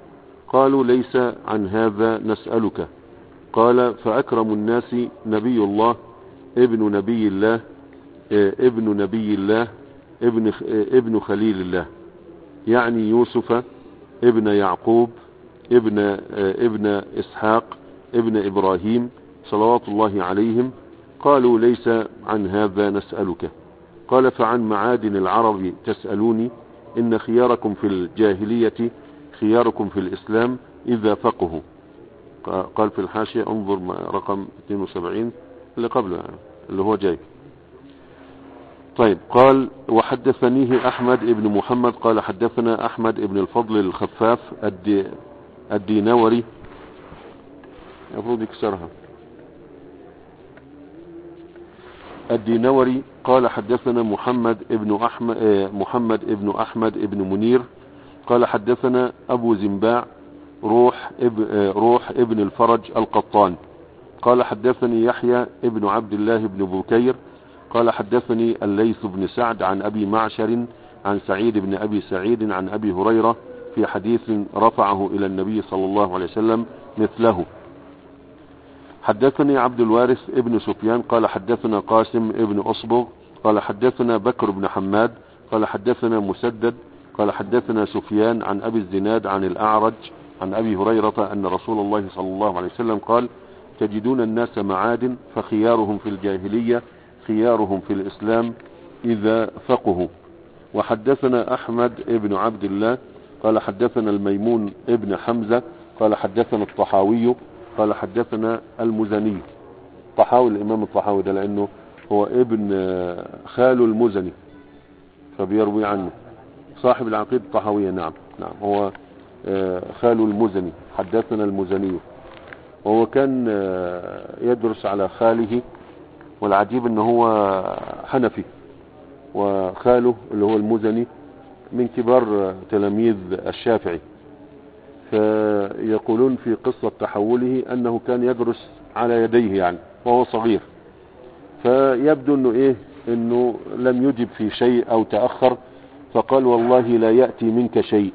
قالوا ليس عن هذا نسألك. قال فأكرم الناس نبي الله ابن نبي الله ابن نبي الله ابن ابن خليل الله، يعني يوسف ابن يعقوب ابن ابن إسحاق ابن إبراهيم صلوات الله عليهم. قالوا ليس عن هذا نسألك. قال فعن معادن العرب تسألوني، إن خياركم في الجاهلية خياركم في الإسلام إذا فقهوا. قال في الحاشية انظر رقم اثنين وسبعين اللي قبله اللي هو جاي. طيب قال وحدثنيه أحمد ابن محمد قال حدثنا أحمد ابن الفضل الخفاف الدي الدينوري، المفروض يكسرها، الدينوري قال حدثنا محمد ابن أحمد محمد ابن أحمد ابن منير قال حدثنا أبو زنباع روح ابن, روح ابن الفرج القطان قال حدثني يحيى ابن عبد الله بن بكير قال حدثني الليث بن سعد عن أبي معشر عن سعيد بن أبي سعيد عن أبي هريرة في حديث رفعه إلى النبي صلى الله عليه وسلم مثله. حدثني عبد الوارث ابن سفيان قال حدثنا قاسم ابن أصبغ قال حدثنا بكر بن حماد قال حدثنا مسدد قال حدثنا سفيان عن أبي الزناد عن الأعرج عن أبي هريرة أن رسول الله صلى الله عليه وسلم قال تجدون الناس معادن فخيارهم في الجاهلية خيارهم في الإسلام إذا فقهوا. وحدثنا أحمد ابن عبد الله قال حدثنا الميمون ابن حمزة قال حدثنا الطحاوي قال حدثنا المزني. طحاوي الإمام الطحاوي ده لأنه هو ابن خال المزني فبيروي عنه صاحب العقيدة الطحاوية. نعم نعم هو خال المزني. حدثنا المزني وهو كان يدرس على خاله، والعجيب انه هو حنفي وخاله اللي هو المزني من كبار تلاميذ الشافعي. فيقولون في قصة تحوله انه كان يدرس على يديه يعني وهو صغير، فيبدو انه ايه انه لم يجب في شيء او تأخر فقال والله لا يأتي منك شيء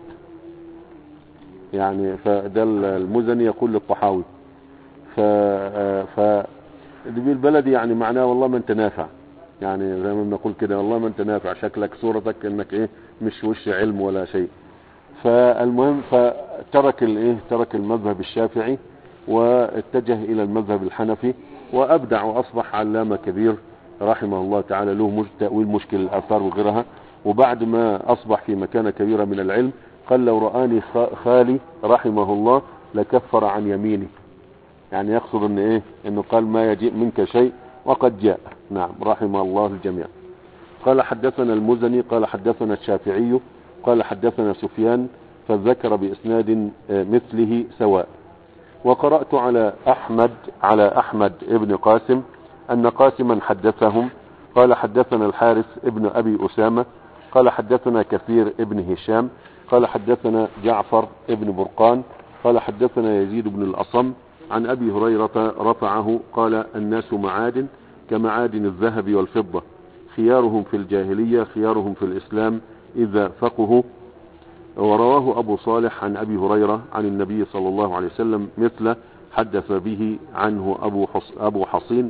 يعني. فده المزني يقول للطحاوي ف ف بالبلد يعني معناه والله ما انت نافع، يعني زي ما بنقول كده والله ما انت نافع، شكلك صورتك انك ايه مش وش علم ولا شيء. فالمهم فترك الايه ترك المذهب الشافعي واتجه الى المذهب الحنفي وابدع واصبح علامة كبير رحمه الله تعالى، له تأويل مشكل الاثار وغيرها. وبعد ما اصبح في مكانة كبيرة من العلم قال لو رآني خالي رحمه الله لكفر عن يميني، يعني يقصد ان ايه انه قال ما يجيء منك شيء وقد جاء. نعم رحمه الله الجميع. قال حدثنا المزني قال حدثنا الشافعي قال حدثنا سفيان فذكر بإسناد مثله سواء. وقرأت على أحمد على أحمد ابن قاسم أن قاسما حدثهم قال حدثنا الحارث ابن أبي أسامة قال حدثنا كثير ابن هشام قال حدثنا جعفر ابن برقان قال حدثنا يزيد بن الأصم عن أبي هريرة رفعه قال الناس معادن كمعادن الذهب والفضة خيارهم في الجاهلية خيارهم في الإسلام إذا فقهوا. ورواه أبو صالح عن أبي هريرة عن النبي صلى الله عليه وسلم مثله حدث به عنه أبو, حص أبو حصين.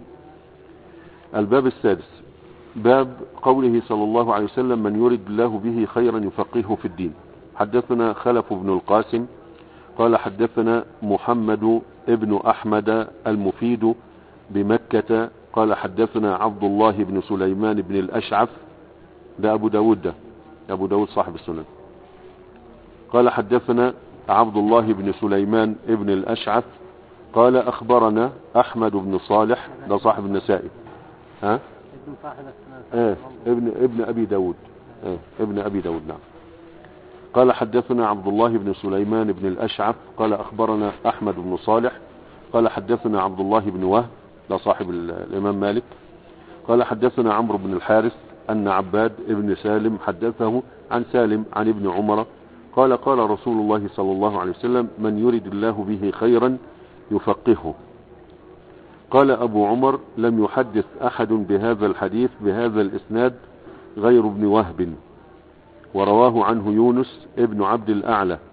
الباب السادس باب قوله صلى الله عليه وسلم من يرد الله به خيرا يفقهه في الدين. حدثنا خلف بن القاسم قال حدثنا محمد ابن أحمد المفيد بمكة قال حدثنا عبد الله بن سليمان بن الأشعث ده أبو داود ده أبو داود صاحب السنن. قال حدثنا عبد الله بن سليمان بن الأشعث قال أخبرنا أحمد بن صالح ده صاحب النسائي ها ابن صاحب السنن اه ابن ابن أبي داود اه ابن أبي داود نعم. قال حدثنا عبد الله بن سليمان بن الأشعث قال أخبرنا أحمد بن صالح قال حدثنا عبد الله بن وهب ده صاحب الإمام مالك قال حدثنا عمرو بن الحارث أن عباد ابن سالم حدثه عن سالم عن ابن عمر قال قال رسول الله صلى الله عليه وسلم من يرد الله به خيرا يفقهه. قال أبو عمر لم يحدث أحد بهذا الحديث بهذا الإسناد غير ابن وهب ورواه عنه يونس ابن عبد الأعلى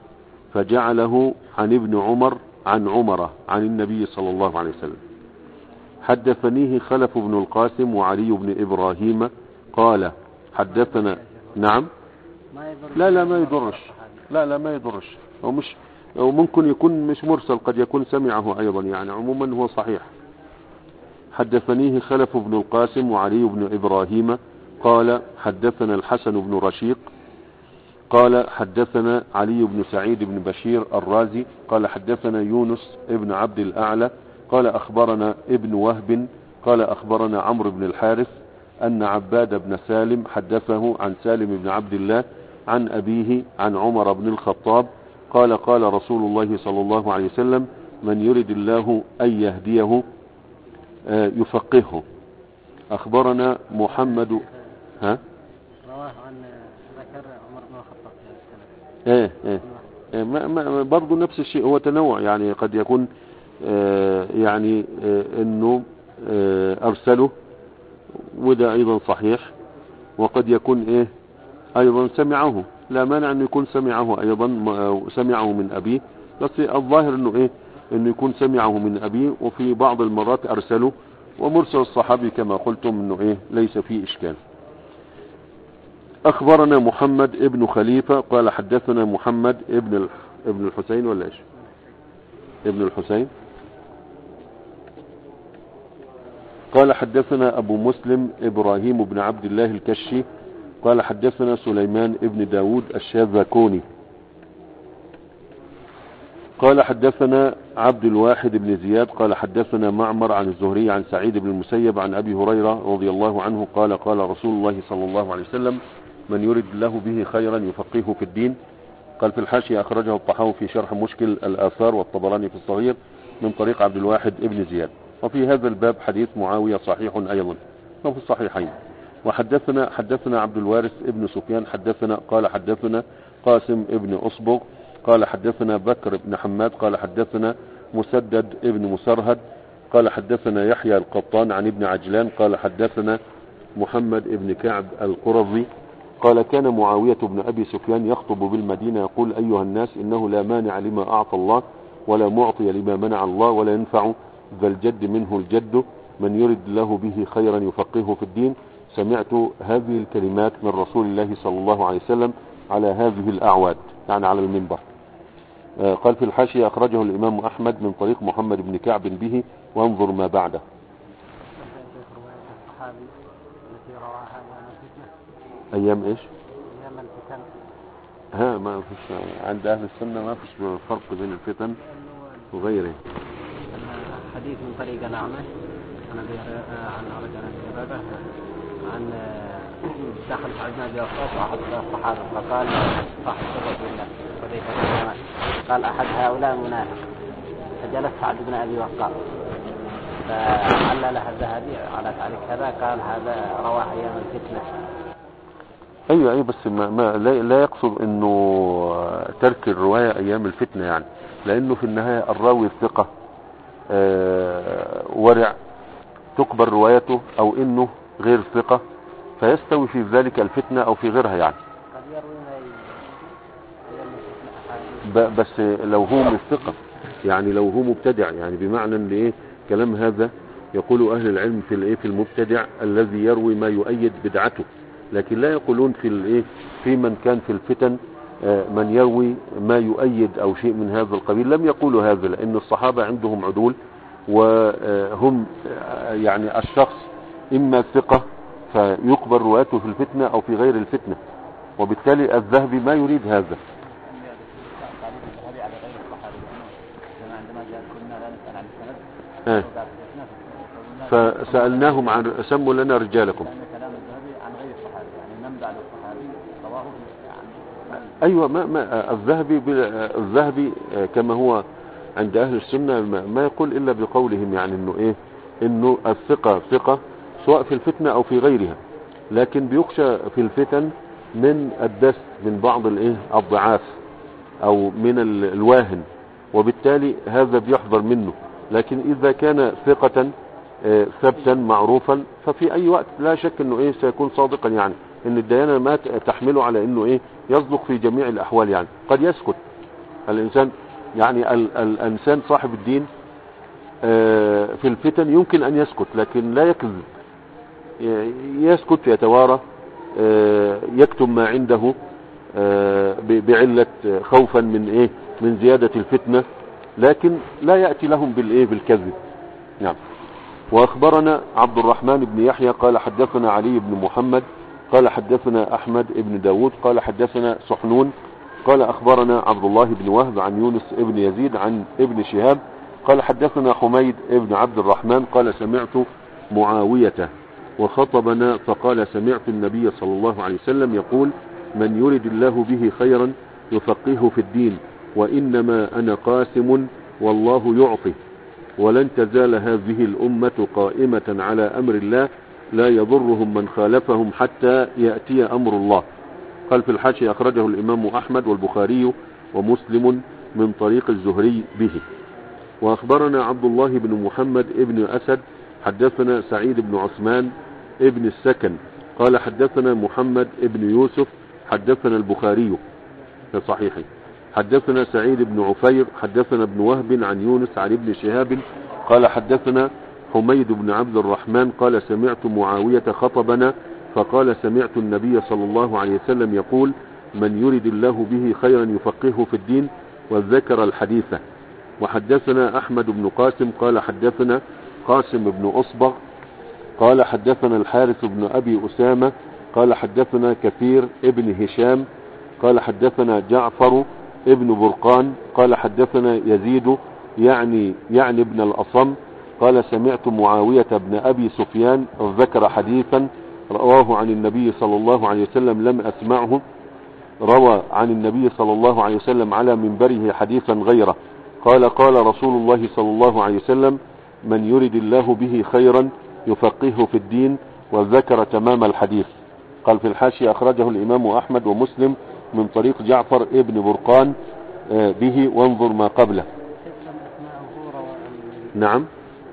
فجعله عن ابن عمر عن عمر عن النبي صلى الله عليه وسلم. حدثنيه خلف بن القاسم وعلي بن إبراهيم قال حدثنا. نعم. لا لا ما يضرش، لا لا ما يضرش، هو مش، أو ممكن يكون مش مرسل، قد يكون سمعه أيضا، يعني عموما هو صحيح. حدثنيه خلف بن القاسم وعلي بن إبراهيم قال حدثنا الحسن بن رشيق قال حدثنا علي بن سعيد بن بشير الرازي قال حدثنا يونس ابن عبد الأعلى قال أخبرنا ابن وهب قال أخبرنا عمرو بن الحارث أن عباد بن سالم حدثه عن سالم بن عبد الله عن أبيه عن عمر بن الخطاب قال قال رسول الله صلى الله عليه وسلم من يرد الله أن يهديه يفقهه. أخبرنا محمد. ها؟ رواه عن ذكر عمر بن الخطاب. ايه ايه, إيه ما ما برضو نفس الشيء، هو تنوع، يعني قد يكون آه يعني آه انه آه ارسله، وده ايضا صحيح، وقد يكون ايه ايضا سمعه، لا مانع انه يكون سمعه ايضا، سمعه من ابيه، بس الظاهر انه ايه انه يكون سمعه من ابيه، وفي بعض المرات ارسله، ومرسل الصحابي كما قلتم انه ايه ليس فيه اشكال. اخبرنا محمد ابن خليفة قال حدثنا محمد ابن ابن الحسين ولا ايش ابن الحسين قال حدثنا ابو مسلم ابراهيم بن عبد الله الكشي قال حدثنا سليمان ابن داود الشاذكوني قال حدثنا عبد الواحد بن زياد قال حدثنا معمر عن الزهري عن سعيد بن المسيب عن أبي هريرة رضي الله عنه قال قال رسول الله صلى الله عليه وسلم من يرد الله به خيرا يفقهه في الدين. قال في الحاشية أخرجه الطحاوي في شرح مشكل الآثار والطبراني في الصغير من طريق عبد الواحد بن زياد. وفي هذا الباب حديث معاوية صحيح أيضا وفي الصحيحين. وحدثنا حدثنا عبد الوارث ابن سفيان حدثنا قال حدثنا قاسم ابن أصبغ قال حدثنا بكر بن حماد قال حدثنا مسدد ابن مسرهد قال حدثنا يحيى القطان عن ابن عجلان قال حدثنا محمد ابن كعب القرظي قال كان معاوية بن أبي سفيان يخطب بالمدينة يقول أيها الناس إنه لا مانع لما أعطى الله ولا معطي لما منع الله ولا ينفع ذا الجد منه الجد من يرد له به خيرا يفقهه في الدين. سمعت هذه الكلمات من رسول الله صلى الله عليه وسلم على هذه الأعواد، يعني على المنبر. قال في الحاشية أخرجه الإمام أحمد من طريق محمد بن كعب به وانظر ما بعده. أيام إيش؟ أيام الفتن. ها ما فيش عند أهل السنة ما فيش فرق بين الفتن وغيره. حديث من طريق الأعمش عن رجل الشبابة عن دخل سعد بن أبي وقاص وأحد الصحابة فقال صاحب رسول الله حذيفة قال أحد هؤلاء منافق فجلس سعد بن أبي وقاص فعلل الذهبي على تعليق كذا قال هذا رواه أيام الفتنة. ايوه ايوه بس ما, ما لا, لا يقصد انه ترك الرواية ايام الفتنة، يعني لانه في النهاية الراوي الثقة آه ورع تقبل روايته او انه غير ثقة فيستوي في ذلك الفتنة او في غيرها، يعني بس لو هو من الثقة، يعني لو هو مبتدع، يعني بمعنى ان ايه كلام هذا يقول اهل العلم في الايه في المبتدع الذي يروي ما يؤيد بدعته، لكن لا يقولون في الايه في من كان في الفتن من يروي ما يؤيد او شيء من هذا القبيل. لم يقولوا هذا لان الصحابة عندهم عدول وهم يعني الشخص اما ثقة فيقبل روايته في الفتنة او في غير الفتنة، وبالتالي الذهبي ما يريد هذا. آه. فسألناهم عن سموا لنا رجالكم. ايوه ما ما الذهبي الذهبي كما هو عند اهل السنة ما يقول الا بقولهم، يعني انه ايه انه الثقة ثقة سواء في الفتنة او في غيرها، لكن بيخشى في الفتن من الدس من بعض الايه الضعاف او من الواهن، وبالتالي هذا بيحذر منه. لكن اذا كان ثقة ثبتا معروفا ففي اي وقت لا شك انه ايه سيكون صادقا، يعني ان الديانة ما تحمله على انه ايه يصدق في جميع الاحوال، يعني قد يسكت الإنسان يعني ال الإنسان صاحب الدين في الفتن يمكن أن يسكت لكن لا يكذب، يسكت يتوارى يكتم ما عنده بعلة خوفا من ايه من زيادة الفتنة، لكن لا يأتي لهم بالايه بالكذب. نعم. واخبرنا عبد الرحمن بن يحيى قال حدثنا علي بن محمد قال حدثنا احمد بن داود قال حدثنا سحنون قال اخبرنا عبد الله بن وهب عن يونس بن يزيد عن ابن شهاب قال حدثنا حميد بن عبد الرحمن قال سمعت معاوية وخطبنا فقال سمعت النبي صلى الله عليه وسلم يقول من يرد الله به خيرا يفقهه في الدين وإنما أنا قاسم والله يعطي ولن تزال هذه الأمة قائمة على أمر الله لا يضرهم من خالفهم حتى يأتي أمر الله. قال في الحاشية أخرجه الإمام أحمد والبخاري ومسلم من طريق الزهري به. وأخبرنا عبد الله بن محمد ابن أسد حدثنا سعيد بن عثمان ابن السكن قال حدثنا محمد ابن يوسف حدثنا البخاري في صحيحه حدثنا سعيد بن عفير حدثنا ابن وهب عن يونس عن ابن شهاب قال حدثنا حميد بن عبد الرحمن قال سمعت معاوية خطبنا فقال سمعت النبي صلى الله عليه وسلم يقول من يرد الله به خيرا يفقهه في الدين وذكر الحديث. وحدثنا أحمد بن قاسم قال حدثنا قاسم بن أصبغ قال حدثنا الحارث بن أبي أسامة قال حدثنا كثير ابن هشام قال حدثنا جعفر ابن برقان قال حدثنا يزيد يعني يعني ابن الأصم قال سمعت معاوية بن أبي سفيان ذكر حديثا رواه عن النبي صلى الله عليه وسلم لم أسمعه روى عن النبي صلى الله عليه وسلم على منبره حديثا غيره قال قال رسول الله صلى الله عليه وسلم من يرد الله به خيرا يفقهه في الدين وذكر تمام الحديث. قال في الحاشية أخرجه الإمام أحمد ومسلم من طريق جعفر ابن برقان به وانظر ما قبله. نعم.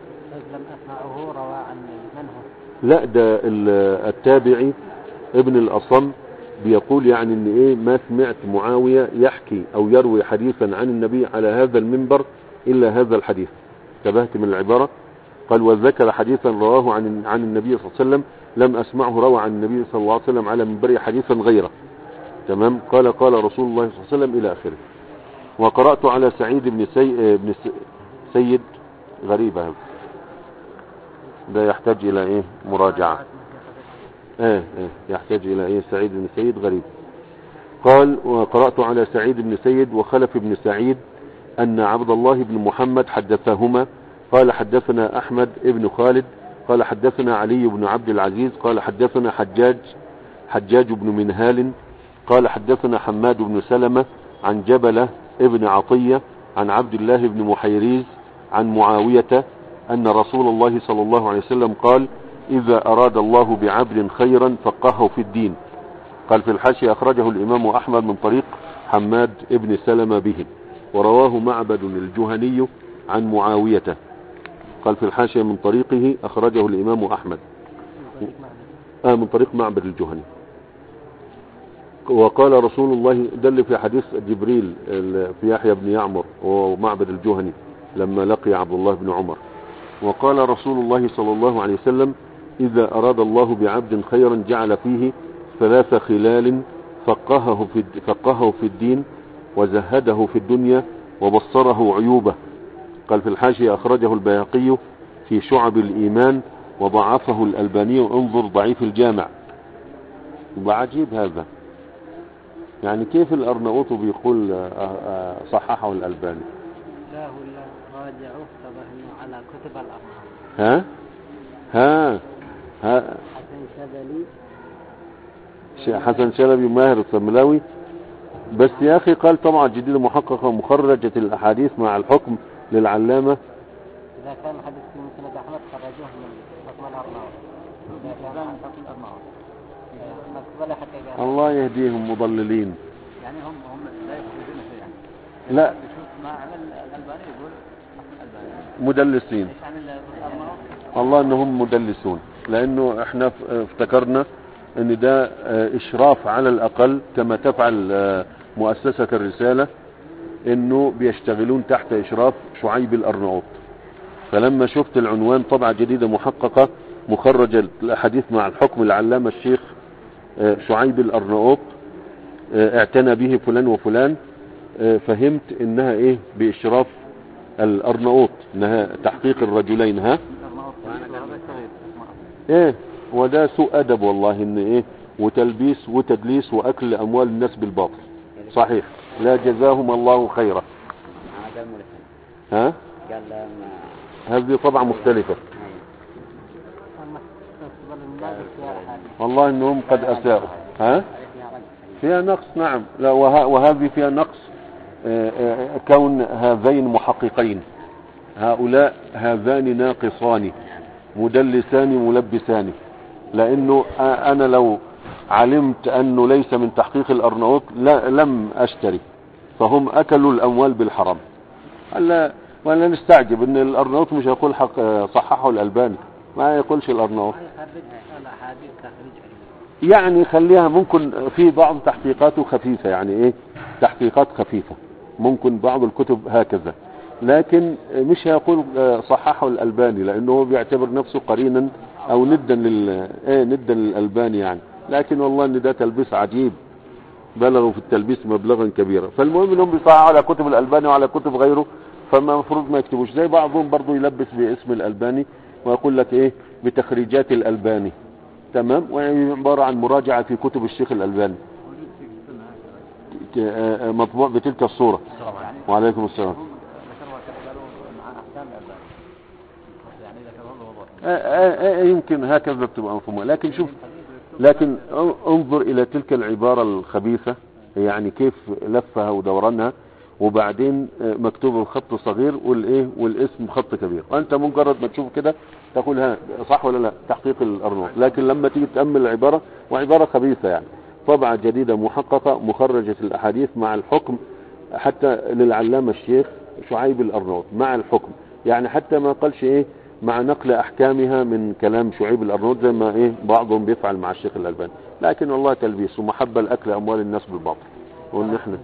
لا ده التابعي ابن الأصم بيقول يعني ان ايه ما سمعت معاوية يحكي او يروي حديثا عن النبي على هذا المنبر الا هذا الحديث. انتبهت من العبارة؟ قال وذكر حديثا رواه عن عن النبي صلى الله عليه وسلم لم اسمعه روى عن النبي صلى الله عليه وسلم على منبره حديثا غيره. تمام. قال قال رسول الله صلى الله عليه وسلم الى اخره. وقرأت على سعيد بن سي... بن سيد غريبة هذا ده يحتاج الى ايه مراجعة. ايه ايه يحتاج الى ايه سعيد بن سيد غريب. قال وقرأت على سعيد بن سيد وخلف بن سعيد ان عبد الله بن محمد حدثهما قال حدثنا احمد ابن خالد قال حدثنا علي بن عبد العزيز قال حدثنا حجاج حجاج بن منهال قال حدثنا حماد بن سلمة عن جبلة ابن عطية عن عبد الله بن محيريز عن معاوية ان رسول الله صلى الله عليه وسلم قال إذا أراد الله بعبد خيرا فقهه في الدين. قال في الحاشية أخرجه الإمام أحمد من طريق حماد ابن سلمة به ورواه معبد الجهني عن معاوية. قال في الحاشية من طريقه أخرجه الإمام أحمد آه من طريق معبد الجهني. وقال رسول الله دل في حديث جبريل في يحيى بن يعمر ومعبد الجهني لما لقي عبد الله بن عمر. وقال رسول الله صلى الله عليه وسلم إذا أراد الله بعبد خيرا جعل فيه ثلاث خلال فقهه في, فقهه في الدين وزهده في الدنيا وبصره عيوبه. قال في الحاشية أخرجه البيهقي في شعب الإيمان وضعفه الألباني انظر ضعيف الجامع. وعجيب هذا يعني كيف الأرناؤوط بيقول صححه الألباني لا ولا راجعوا طبعا على كتب الأرناؤوط. ها ها ها حسن شلبي شيخ حسن شلبي ماهر السملاوي بس يا أخي قال طبعا جديدة محققة مخرجة الأحاديث مع الحكم للعلامة. إذا كان حديث في مسند أحمد خرجوه من حكم الأرناؤوط إذا كان من حكم الأرناؤوط ولا حتى الله يهديهم مضللين يعني هم هم لا يفوزون شيء يعني. لا ما عمل الألباني يقول مدلسين الله انهم مدلسون لانه احنا افتكرنا ان ده اشراف على الاقل كما تفعل مؤسسة الرسالة انه بيشتغلون تحت اشراف شعيب الارناؤوط. فلما شفت العنوان طبعة جديدة محققة مخرج الاحاديث مع الحكم العلامة الشيخ شعيب الارناؤوط اعتنى به فلان وفلان، فهمت انها ايه باشراف الارناؤوط، انها تحقيق الرجلين. ها ايه وده سوء ادب والله، ان ايه وتلبيس وتدليس واكل اموال الناس بالباطل. صحيح، لا جزاهم الله خيرا. ها هذه طبعا مختلفة. والله انهم قد اساءوا. ها فيها نقص، نعم. لا وهذه فيها نقص كون هذين محققين، هؤلاء هذان ناقصان مدلسان ملبسان. لانه انا لو علمت انه ليس من تحقيق الارناؤوط لا لم اشتري، فهم اكلوا الاموال بالحرام. الا وانا نستعجب ان الارناؤوط مش يقول حق صححه الالباني، ما يقولش الارناؤوط. يعني خليها ممكن في بعض تحقيقاته خفيفة، يعني ايه تحقيقات خفيفة، ممكن بعض الكتب هكذا، لكن مش هيقول صححه الالباني، لانه هو بيعتبر نفسه قرينا او ندا لل ايه ندا للالباني يعني. لكن والله ان ده تلبيس عجيب، بلغوا في التلبيس مبلغا كبيرا. فالمهم انهم بيصححوا على كتب الالباني وعلى كتب غيره، فما المفروض ما يكتبوش. زي بعضهم برضو يلبس باسم الالباني ويقول لك ايه بتخريجات الالباني، تمام، وهي عبارة عن مراجعة في كتب الشيخ الألباني، مطبوع بتلك الصورة. وعليكم السلام. يمكن هكذا بتبقى مفهومة، لكن شوف، لكن انظر إلى تلك العبارة الخبيثة، يعني كيف لفها ودورانها، وبعدين مكتوب الخط صغير والايه والاسم خط كبير، وانت مجرد ما تشوف كده تقول ها صح ولا لا تحقيق الارناؤوط. لكن لما تيجي تأمل العبارة، وعبارة خبيثة يعني، طبعة جديدة محققة مخرجة الاحاديث مع الحكم، حتى للعلامة الشيخ شعيب الارناؤوط مع الحكم، يعني حتى ما قالش ايه مع نقل احكامها من كلام شعيب الارناؤوط زي ما ايه بعضهم بيفعل مع الشيخ الالباني. لكن والله تلبيس ومحبة الاكل اموال الناس بالباطل. وان احنا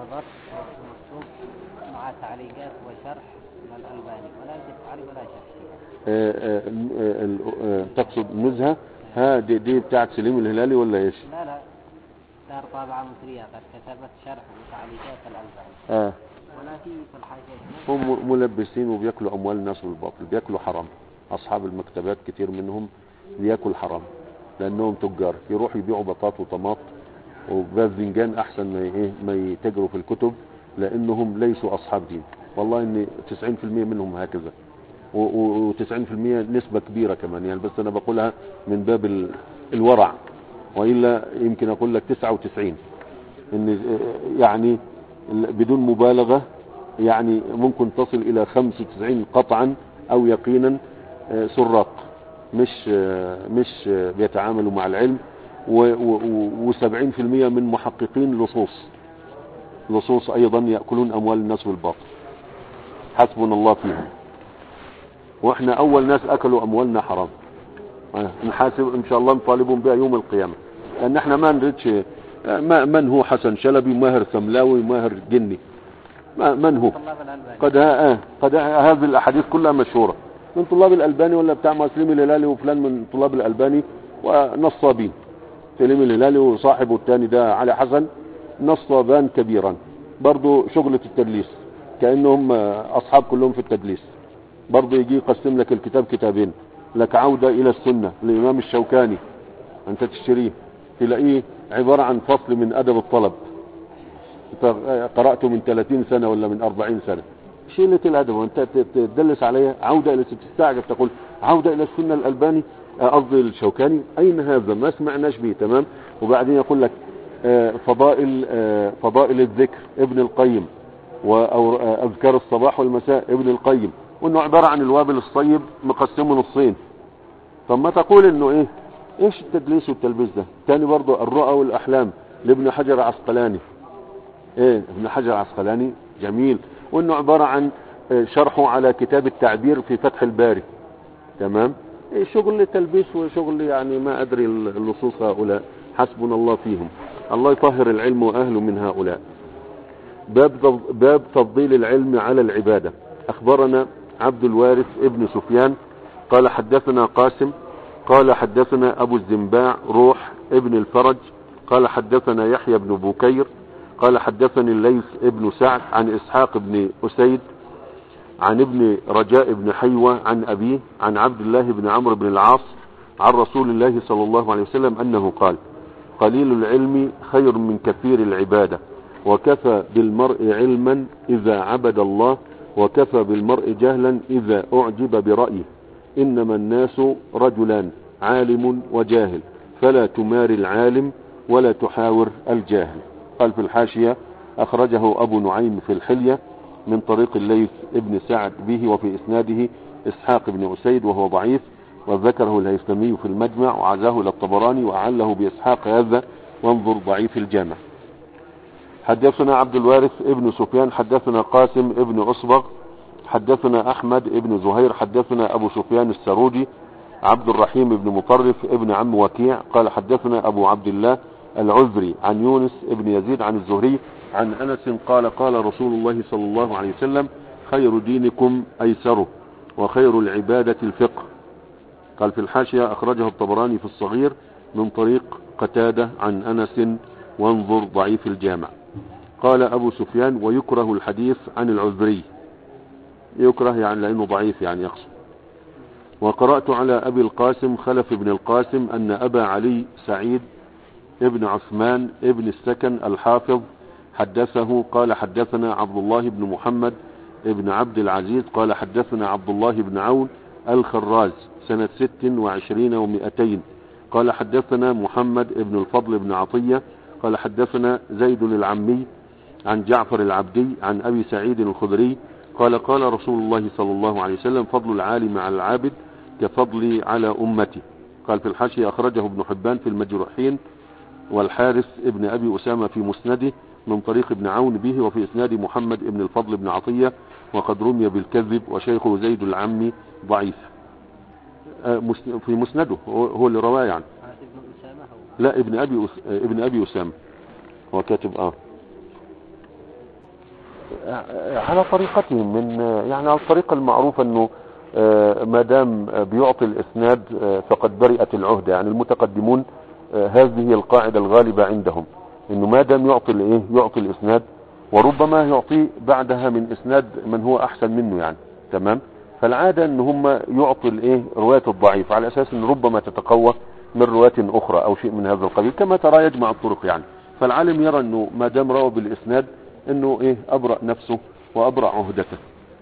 مع تعليقات وشرح للألباني ولا يوجد تعليق ولا شرح. آه آه آه تقصد نزهة؟ ها دي, دي بتاعت سليم الهلالي ولا ايش؟ لا لا دار طابعة مصرية قد كتبت شرح وتعليقات الألباني. اه ولا في في الحاشية. هم ملبسين وبياكلوا اموال الناس بالباطل، بياكلوا حرام. اصحاب المكتبات كتير منهم بياكل حرام، لانهم تجار يروحوا يبيعوا بطاط وطماط وباذنجان احسن ما ايه ما يتجروا في الكتب، لانهم ليسوا اصحاب دين. والله ان تسعين في المية منهم هكذا، وتسعين في المية نسبة كبيرة كمان يعني، بس انا بقولها من باب الورع، وإلا يمكن اقول لك تسعة وتسعين، ان يعني بدون مبالغة يعني ممكن تصل الى خمسة وتسعين قطعا او يقينا سراق، مش مش بيتعاملوا مع العلم، وسبعين في المية من محققين لصوص لصوص ايضا يأكلون اموال الناس بالباطل. حسبنا الله فيهم. واحنا اول ناس اكلوا اموالنا حرام، نحاسب ان شاء الله نطالبهم بها يوم القيامة، لان احنا ما نريدش من هو حسن شلبي ماهر سملاوي ماهر جني، من هو قد ها قد هذه الاحاديث كلها مشهورة من طلاب الالباني ولا بتاع مسلم الهلالي وفلان من طلاب الالباني ونصابين. سليم الهلالي وصاحبه الثاني ده علي حسن نصابان كبيرا، برضو شغلة التدليس، كأنهم اصحاب كلهم في التدليس. برضو يجي يقسم لك الكتاب كتابين، لك عودة الى السنة للامام الشوكاني، انت تشتريه تلاقيه عبارة عن فصل من ادب الطلب، قرأته من ثلاثين سنة ولا من أربعين سنة، شيلة الادب وانت تدلس عليها. عودة الى تستعجب تقول عودة الى السنة الالباني قصدي الشوكاني، اين هذا ما سمعناش به، تمام. وبعدين يقول لك فضائل فضائل الذكر ابن القيم، واذكار الصباح والمساء ابن القيم، وانه عبارة عن الوابل الصيب مقسمه نصين. ثم تقول انه ايه ايش التدليس والتلبيس ده. تاني برضو الرؤى والاحلام لابن حجر عسقلاني، ايه ابن حجر عسقلاني جميل، وانه عبارة عن شرحه على كتاب التعبير في فتح الباري، تمام. إيه شغل تلبيس وشغل يعني ما ادري اللصوص هؤلاء، حسبنا الله فيهم. الله يطهر العلم واهله من هؤلاء. باب باب تفضيل العلم على العبادة. أخبرنا عبد الوارث ابن سفيان قال حدثنا قاسم قال حدثنا أبو الزنباع روح ابن الفرج قال حدثنا يحيى بن بكير قال حدثني الليث ابن سعد عن إسحاق بن أسيد عن ابن رجاء بن حيوة عن أبيه عن عبد الله بن عمرو بن العاص عن رسول الله صلى الله عليه وسلم أنه قال قليل العلم خير من كثير العبادة وكفى بالمرء علما إذا عبد الله وكفى بالمرء جهلا إذا أعجب برأيه إنما الناس رجلان عالم وجاهل فلا تمار العالم ولا تحاور الجاهل. قال في الحاشية أخرجه أبو نعيم في الحلية من طريق الليث ابن سعد به وفي إسناده إسحاق بن أسيد وهو ضعيف وذكره الهيثمي في المجمع وعزاه إلى الطبراني وأعله بإسحاق هذا وانظر ضعيف الجامع. حدثنا عبد الوارث ابن سفيان حدثنا قاسم ابن أصبغ حدثنا أحمد ابن زهير حدثنا أبو سفيان السروجي عبد الرحيم ابن مطرف ابن عم وكيع قال حدثنا أبو عبد الله العذري عن يونس ابن يزيد عن الزهري عن أنس قال قال رسول الله صلى الله عليه وسلم خير دينكم أيسره وخير العبادة الفقه. قال في الحاشية أخرجه الطبراني في الصغير من طريق قتادة عن أنس وانظر ضعيف الجامع. قال أبو سفيان ويكره الحديث عن العذري يكره يعني لأنه ضعيف يعني يقصد. وقرأت على أبي القاسم خلف بن القاسم أن أبا علي سعيد ابن عثمان ابن السكن الحافظ حدثه قال حدثنا عبد الله بن محمد ابن عبد العزيز قال حدثنا عبد الله بن عون الخراز سنة ست وعشرين ومئتين قال حدثنا محمد ابن الفضل بن عطية قال حدثنا زيد العمي عن جعفر العبدي عن أبي سعيد الخدري قال قال رسول الله صلى الله عليه وسلم فضل العالم على العابد كفضلي على أمتي. قال في الحاشية أخرجه ابن حبان في المجروحين والحارث ابن أبي أسامة في مسنده من طريق ابن عون به وفي إسناد محمد ابن الفضل بن عطية وقد رمي بالكذب وشيخه زيد العمي ضعيف. في مسنده هو اللي رواه يعني لا ابن أبي أس... ابن أبي أسامة هو كاتب اه على طريقتهم من يعني على الطريقة المعروفة انه ما دام بيعطي الاسناد فقد برئت العهدة. يعني المتقدمون هذه القاعدة الغالبة عندهم انه ما دام يعطي الايه يعطي الاسناد وربما يعطي بعدها من اسناد من هو احسن منه يعني تمام. فالعادة ان هم يعطي الايه رواية الضعيف على اساس ان ربما تتقوى من رواية اخرى او شيء من هذا القبيل كما ترى يجمع الطرق يعني. فالعالم يرى انه ما دام روى بالاسناد انه ايه ابرأ نفسه وابرأ عهدته.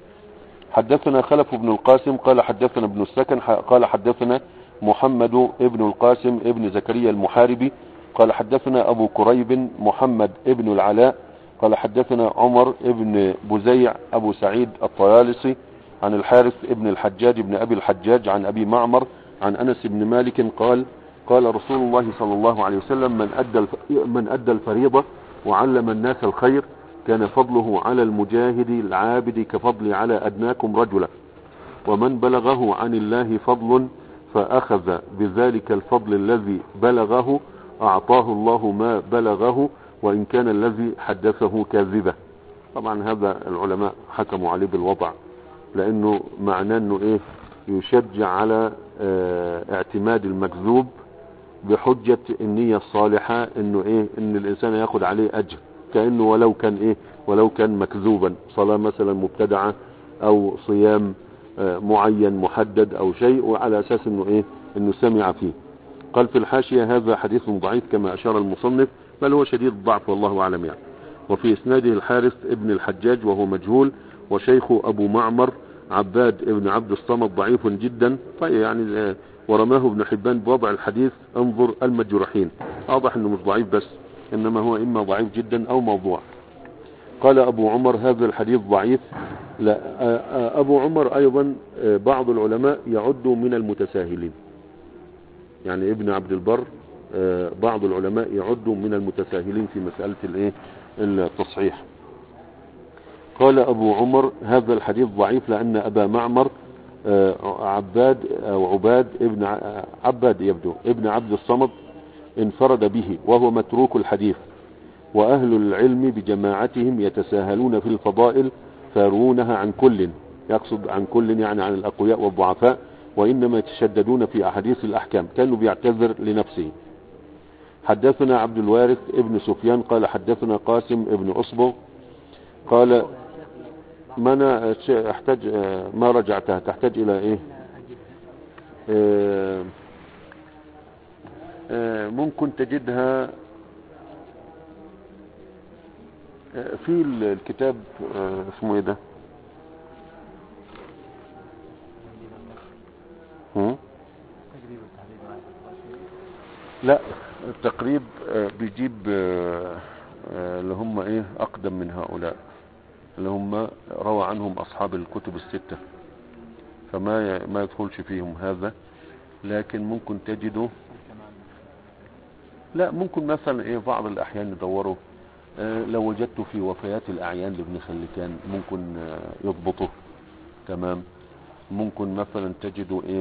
حدثنا خلف بن القاسم قال حدثنا ابن السكن قال حدثنا محمد ابن القاسم ابن زكريا المحاربي قال حدثنا ابو كريب محمد ابن العلاء قال حدثنا عمر ابن بزيع ابو سعيد الطيالسي عن الحارث ابن الحجاج ابن ابي الحجاج عن ابي معمر عن انس بن مالك قال قال رسول الله صلى الله عليه وسلم من ادى من ادى الفريضة وعلم الناس الخير كان فضله على المجاهد العابد كفضل على أدناكم رجلا ومن بلغه عن الله فضل فأخذ بذلك الفضل الذي بلغه أعطاه الله ما بلغه وإن كان الذي حدثه كاذبة. طبعا هذا العلماء حكموا عليه بالوضع لأنه معناه أنه إيه يشجع على اه اعتماد المكذوب بحجة النية الصالحة أنه إيه أن الإنسان يأخذ عليه أجر كأنه ولو كان ايه ولو كان مكذوبا صلاة مثلا مبتدعة او صيام معين محدد او شيء وعلى اساس انه ايه انه سمع فيه. قال في الحاشية هذا حديث ضعيف كما اشار المصنف بل هو شديد الضعف والله اعلم يعني. وفي اسناده الحارث ابن الحجاج وهو مجهول وشيخه ابو معمر عباد ابن عبد الصمد ضعيف جدا. طيب يعني ورماه ابن حبان بوضع الحديث انظر المجروحين. واضح انه مش ضعيف بس انما هو اما ضعيف جدا او موضوع. قال ابو عمر هذا الحديث ضعيف. لا ابو عمر ايضا بعض العلماء يعد من المتساهلين يعني ابن عبد البر بعض العلماء يعد من المتساهلين في مسألة الايه التصحيح. قال ابو عمر هذا الحديث ضعيف لان ابا معمر عباد او عباد ابن عباد يبدو ابن عبد الصمد انفرد به وهو متروك الحديث وأهل العلم بجماعتهم يتساهلون في الفضائل فيروونها عن كل، يقصد عن كل يعني عن الأقوياء والضعفاء، وإنما يتشددون في أحاديث الأحكام. كانوا بيعتذر لنفسه. حدثنا عبد الوارث ابن سفيان قال حدثنا قاسم ابن أصبغ قال ما أنا أحتاج ما رجعتها، تحتاج إلى إيه؟ آه آه ممكن تجدها آه في الكتاب آه اسمه ايه ده؟ لا التقريب آه بيجيب آه آه اللي هم ايه اقدم من هؤلاء، اللي هم روى عنهم اصحاب الكتب الستة، فما ما يدخلش فيهم هذا. لكن ممكن تجدوا، لا ممكن مثلا ايه بعض الاحيان يدوروا آه لو وجدت في وفيات الاعيان لابن خلكان ممكن آه يضبطه تمام. ممكن مثلا تجدوا ايه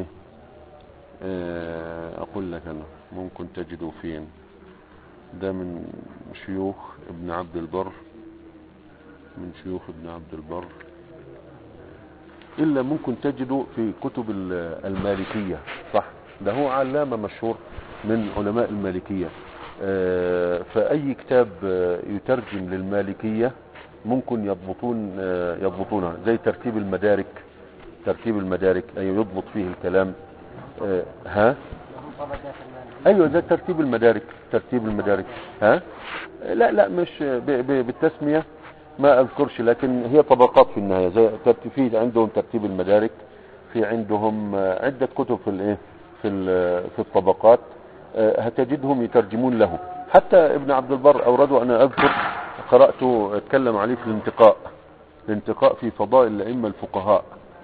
آه اقول لك انا ممكن تجدوا فين، ده من شيوخ ابن عبد البر، من شيوخ ابن عبد البر، الا ممكن تجدوا في كتب المالكية. صح، ده هو علامة مشهور من علماء المالكية. آه فاي كتاب آه يترجم للمالكية ممكن يضبطون آه يضبطونها، زي ترتيب المدارك. ترتيب المدارك ايوه يضبط فيه الكلام. آه ها ايوه ده ترتيب المدارك، ترتيب المدارك. ها لا لا مش ب ب بالتسمية ما اذكرش، لكن هي طبقات في النهاية. زي ترتيب عندهم ترتيب المدارك، في عندهم عدة كتب في الايه في في الطبقات هتجدهم يترجمون له. حتى ابن عبد البر اوردوا، انا اذكر قرأته اتكلم عليه في الانتقاء، الانتقاء في فضائل الائمة الفقهاء،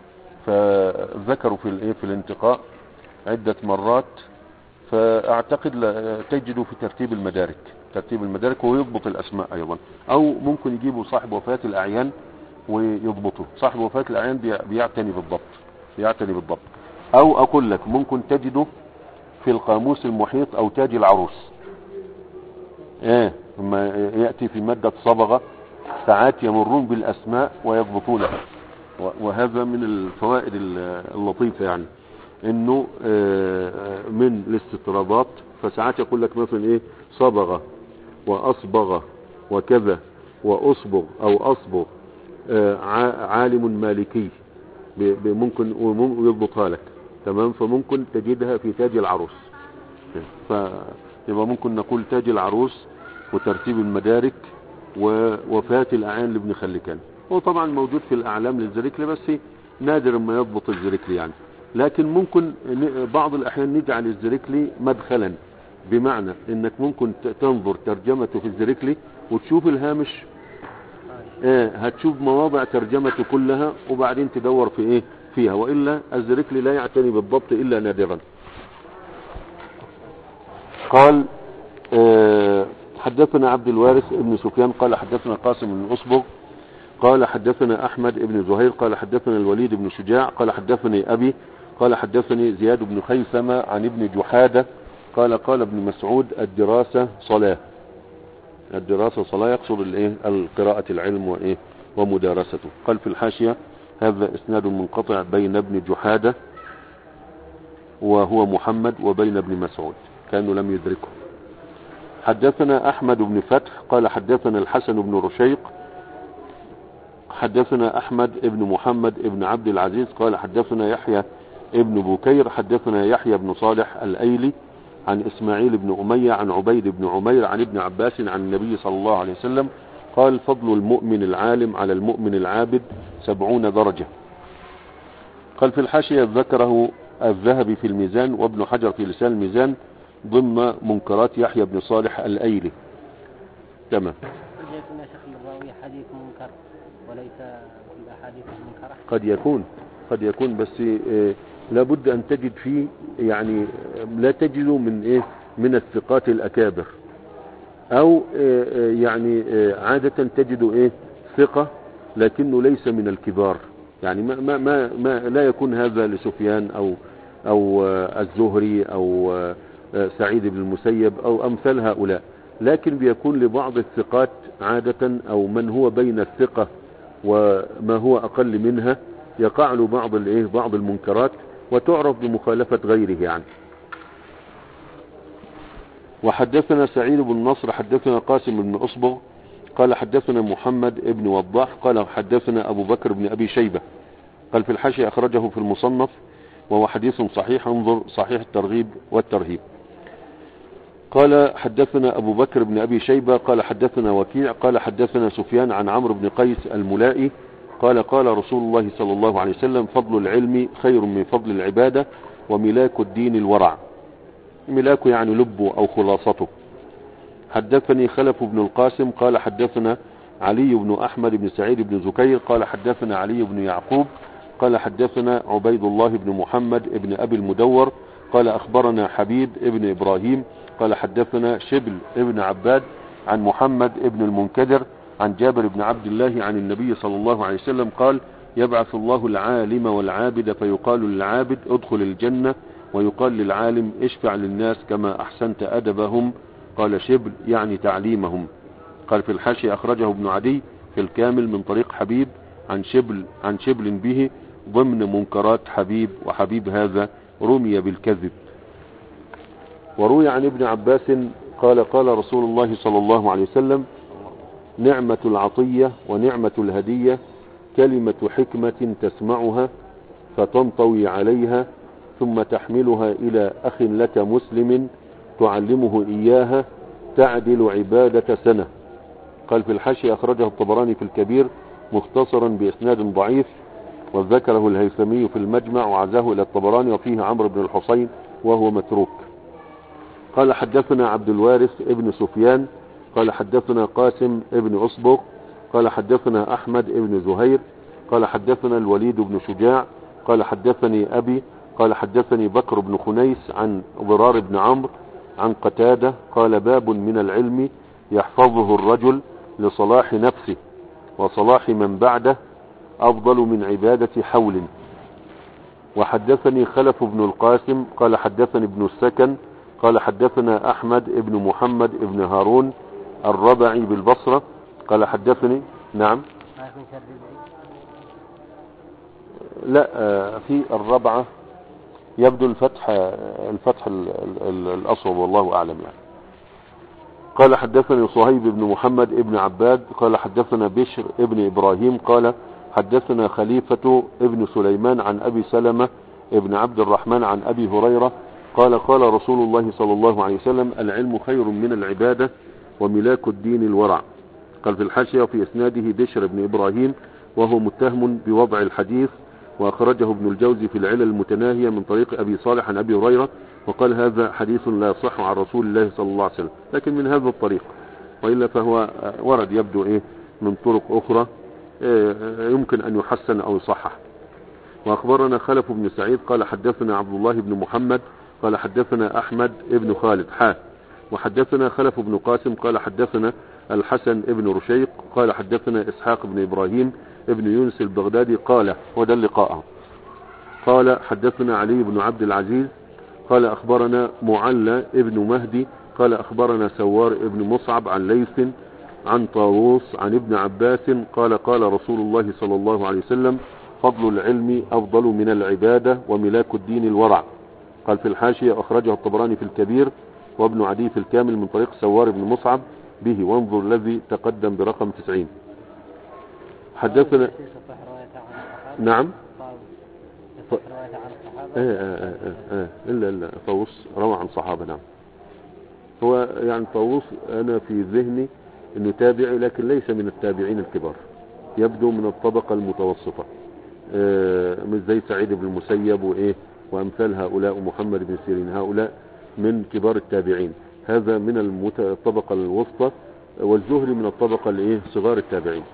فذكروا في الايه في الانتقاء عدة مرات. فاعتقد تجدوا في ترتيب المدارك، ترتيب المدارك ويضبط الاسماء ايضا. او ممكن يجيبوا صاحب وفاة الاعيان ويضبطه. صاحب وفاة الاعيان بيعتني بالضبط، بيعتني بالضبط. او اقول لك ممكن تجده في القاموس المحيط او تاج العروس. ايه لما يأتي في مادة صبغة ساعات يمرون بالاسماء ويضبطونها، وهذا من الفوائد اللطيفة يعني، انه من الاستطرادات. فساعات يقول لك مثلا ايه صبغة واصبغ وكذا واصبغ او اصبغ عالم مالكي، ممكن يضبطها لك تمام. فممكن تجدها في تاج العروس. فيبقى ممكن نقول تاج العروس وترتيب المدارك ووفاة الاعيان لابن خلكان. هو طبعا موجود في الاعلام للزركلي، بس نادر ما يضبط الزركلي يعني. لكن ممكن بعض الاحيان نجعل الزركلي مدخلا، بمعنى انك ممكن تنظر ترجمته في الزركلي وتشوف الهامش، ايه هتشوف مواضع ترجمته كلها وبعدين تدور في ايه فيها، وإلا الزركلي لا يعتني بالضبط الا نادرا. قال اه حدثنا عبد الوارث ابن سفيان قال حدثنا قاسم بن أصبغ قال حدثنا احمد ابن زهير قال حدثنا الوليد بن شجاع قال حدثني ابي قال حدثني زياد بن خيثمة عن ابن جحادة قال قال ابن مسعود الدراسة صلاة. الدراسة صلاة يقصد الايه القراءة العلم وايه ومدارسته. قال في الحاشية هذا اسناد منقطع بين ابن جحادة وهو محمد وبين ابن مسعود، كانوا لم يدركه. حدثنا احمد بن فتح قال حدثنا الحسن بن رشيق حدثنا احمد ابن محمد ابن عبد العزيز قال حدثنا يحيى ابن بكير حدثنا يحيى بن صالح الايلي عن اسماعيل بن امية عن عبيد بن عمير عن ابن عباس عن النبي صلى الله عليه وسلم قال فضل المؤمن العالم على المؤمن العابد سبعون درجة. قال في الحاشية ذكره الذهبي في الميزان وابن حجر في لسان الميزان ضمن منكرات يحيى بن صالح الايلي. تمام. قد يكون يا شيخ الراوي حديث منكر وليس في الاحاديث المنكرة. قد يكون قد يكون بس إيه لابد ان تجد فيه يعني لا تجده من ايه من الثقات الاكابر، او إيه يعني إيه عادة تجد ايه ثقة لكنه ليس من الكبار، يعني ما ما ما, ما لا يكون هذا لسفيان او او الزهري او سعيد بن المسيب او امثال هؤلاء، لكن بيكون لبعض الثقات عادة او من هو بين الثقة وما هو اقل منها يقع له بعض الايه بعض المنكرات وتعرف بمخالفة غيره يعني. وحدثنا سعيد بن نصر حدثنا قاسم بن أصبغ قال حدثنا محمد بن وضاح قال حدثنا أبو بكر بن أبي شيبة قال في الحاشية أخرجه في المصنف وهو حديث صحيح، انظر صحيح الترغيب والترهيب. قال حدثنا أبو بكر بن أبي شيبة قال حدثنا وكيع قال حدثنا سفيان عن عمرو بن قيس الملائي قال قال رسول الله صلى الله عليه وسلم فضل العلم خير من فضل العبادة وملاك الدين الورع. ملاكه يعني لبه أو خلاصته. حدثني خلف بن القاسم قال حدثنا علي بن أحمد بن سعيد بن زكير قال حدثنا علي بن يعقوب قال حدثنا عبيد الله بن محمد بن أبي المدور قال أخبرنا حبيب بن إبراهيم قال حدثنا شبل بن عباد عن محمد بن المنكدر عن جابر بن عبد الله عن النبي صلى الله عليه وسلم قال يبعث الله العالم والعابد فيقال للعابد ادخل الجنة ويقال للعالم اشفع للناس كما أحسنت أدبهم قال شبل يعني تعليمهم. قال في الحاشية أخرجه ابن عدي في الكامل من طريق حبيب عن شبل عن شبل به ضمن منكرات حبيب، وحبيب هذا رمي بالكذب. وروي عن ابن عباس قال قال رسول الله صلى الله عليه وسلم نعمة العطية ونعمة الهدية كلمة حكمة تسمعها فتنطوي عليها ثم تحملها إلى أخ لك مسلم تعلمه إياها تعدل عبادة سنة. قال في الحاشية أخرجه الطبراني في الكبير مختصرا بإسناد ضعيف وذكره الهيثمي في المجمع وعزاه إلى الطبراني وفيه عمرو بن الحسين وهو متروك. قال حدثنا عبد الوارث ابن سفيان قال حدثنا قاسم ابن أصبغ قال حدثنا أحمد ابن زهير قال حدثنا الوليد بن شجاع قال حدثني أبي قال حدثني بكر بن خنيس عن ضرار بن عمرو عن قتادة قال باب من العلم يحفظه الرجل لصلاح نفسه وصلاح من بعده أفضل من عبادة حول. وحدثني خلف بن القاسم قال حدثني ابن السكن قال حدثنا أحمد ابن محمد ابن هارون الربعي بالبصرة قال حدثني نعم لا في الربعة يبدو الفتح الفتح الأصوب والله أعلم يعني. قال حدثني صهيب بن محمد ابن عباد قال حدثنا بشر ابن إبراهيم قال حدثنا خليفة ابن سليمان عن أبي سلمة ابن عبد الرحمن عن أبي هريرة قال قال رسول الله صلى الله عليه وسلم العلم خير من العبادة وملاك الدين الورع. قال في الحاشية في إسناده بشر ابن إبراهيم وهو متهم بوضع الحديث وأخرجه ابن الجوزي في العلل المتناهية من طريق أبي صالح عن أبي هريرة وقال هذا حديث لا يصح عن رسول الله صلى الله عليه وسلم لكن من هذا الطريق، وإلا فهو ورد يبدو إيه من طرق أخرى يمكن أن يحسن أو يصحح. وأخبرنا خلف بن سعيد قال حدثنا عبد الله بن محمد قال حدثنا أحمد بن خالد حا وحدثنا خلف بن قاسم قال حدثنا الحسن بن رشيق قال حدثنا إسحاق بن إبراهيم ابن يونس البغدادي قال وده اللقاء قال حدثنا علي بن عبد العزيز قال أخبرنا معلى ابن مهدي قال أخبرنا سوار ابن مصعب عن ليث عن طاووس عن ابن عباس قال قال رسول الله صلى الله عليه وسلم فضل العلم أفضل من العبادة وملاك الدين الورع. قال في الحاشية أخرجه الطبراني في الكبير وابن عدي في الكامل من طريق سوار بن مصعب به وانظر الذي تقدم برقم تسعين. حدثنا نعم ف... ايه ايه ايه ايه الا الا طاووس روى عن صحابة. نعم هو يعني طاووس انا في ذهني انه تابعي لكن ليس من التابعين الكبار، يبدو من الطبقة المتوسطة اه مش زي سعيد بن المسيب وايه وامثال هؤلاء ومحمد بن سيرين، هؤلاء من كبار التابعين، هذا من المت... الطبقة الوسطى، والزهري من الطبقة الايه صغار التابعين.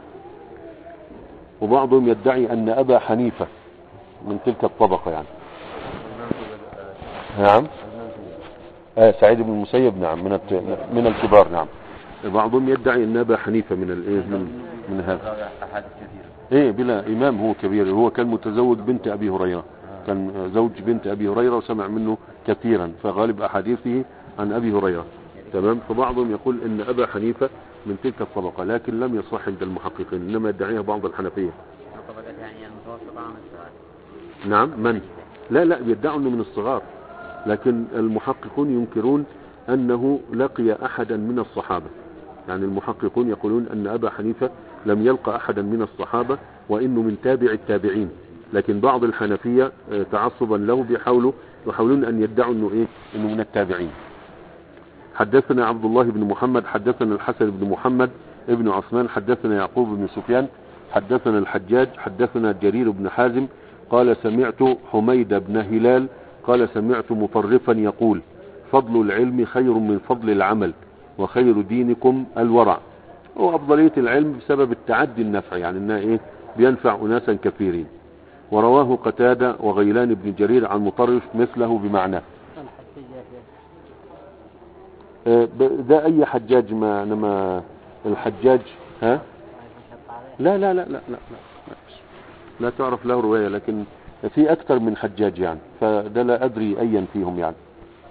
وبعضهم يدعي ان ابا حنيفة من تلك الطبقة يعني. نعم آه سعيد بن المسيب نعم من الت... من الكبار. نعم بعضهم يدعي ان ابا حنيفة من الايه من من هذا ايه بلا امام، هو كبير، هو كان متزوج بنت ابي هريرة، كان زوج بنت ابي هريرة وسمع منه كثيرا، فغالب احاديثه عن ابي هريرة. تمام. فبعضهم يقول ان ابا حنيفة من تلك الطبقة، لكن لم يصح عند المحققين، انما يدعيها بعض الحنفية. الطبقة يعني المتوسطة عن الصغار. نعم. من؟ لا لا، بيدعوا انه من الصغار، لكن المحققون ينكرون انه لقي احدا من الصحابة. يعني المحققون يقولون ان ابا حنيفة لم يلقى احدا من الصحابة، وانه من تابع التابعين. لكن بعض الحنفية تعصبا له بيحاولوا يحاولون ان يدعوا انه ايه، انه من التابعين. حدثنا عبد الله بن محمد حدثنا الحسن بن محمد ابن عثمان حدثنا يعقوب بن سفيان حدثنا الحجاج حدثنا جرير بن حازم قال سمعت حميد بن هلال قال سمعت مطرفا يقول فضل العلم خير من فضل العمل وخير دينكم الورع. وأفضلية العلم بسبب التعدي النفع، يعني انه ايه، بينفع اناسا كثيرين. ورواه قتادة وغيلان بن جرير عن مطرف مثله بمعناه. ده اي حجاج؟ ما انما الحجاج ها لا لا لا لا لا لا, لا, لا تعرف له رواية، لكن في اكثر من حجاج يعني، فده لا ادري ايا فيهم يعني.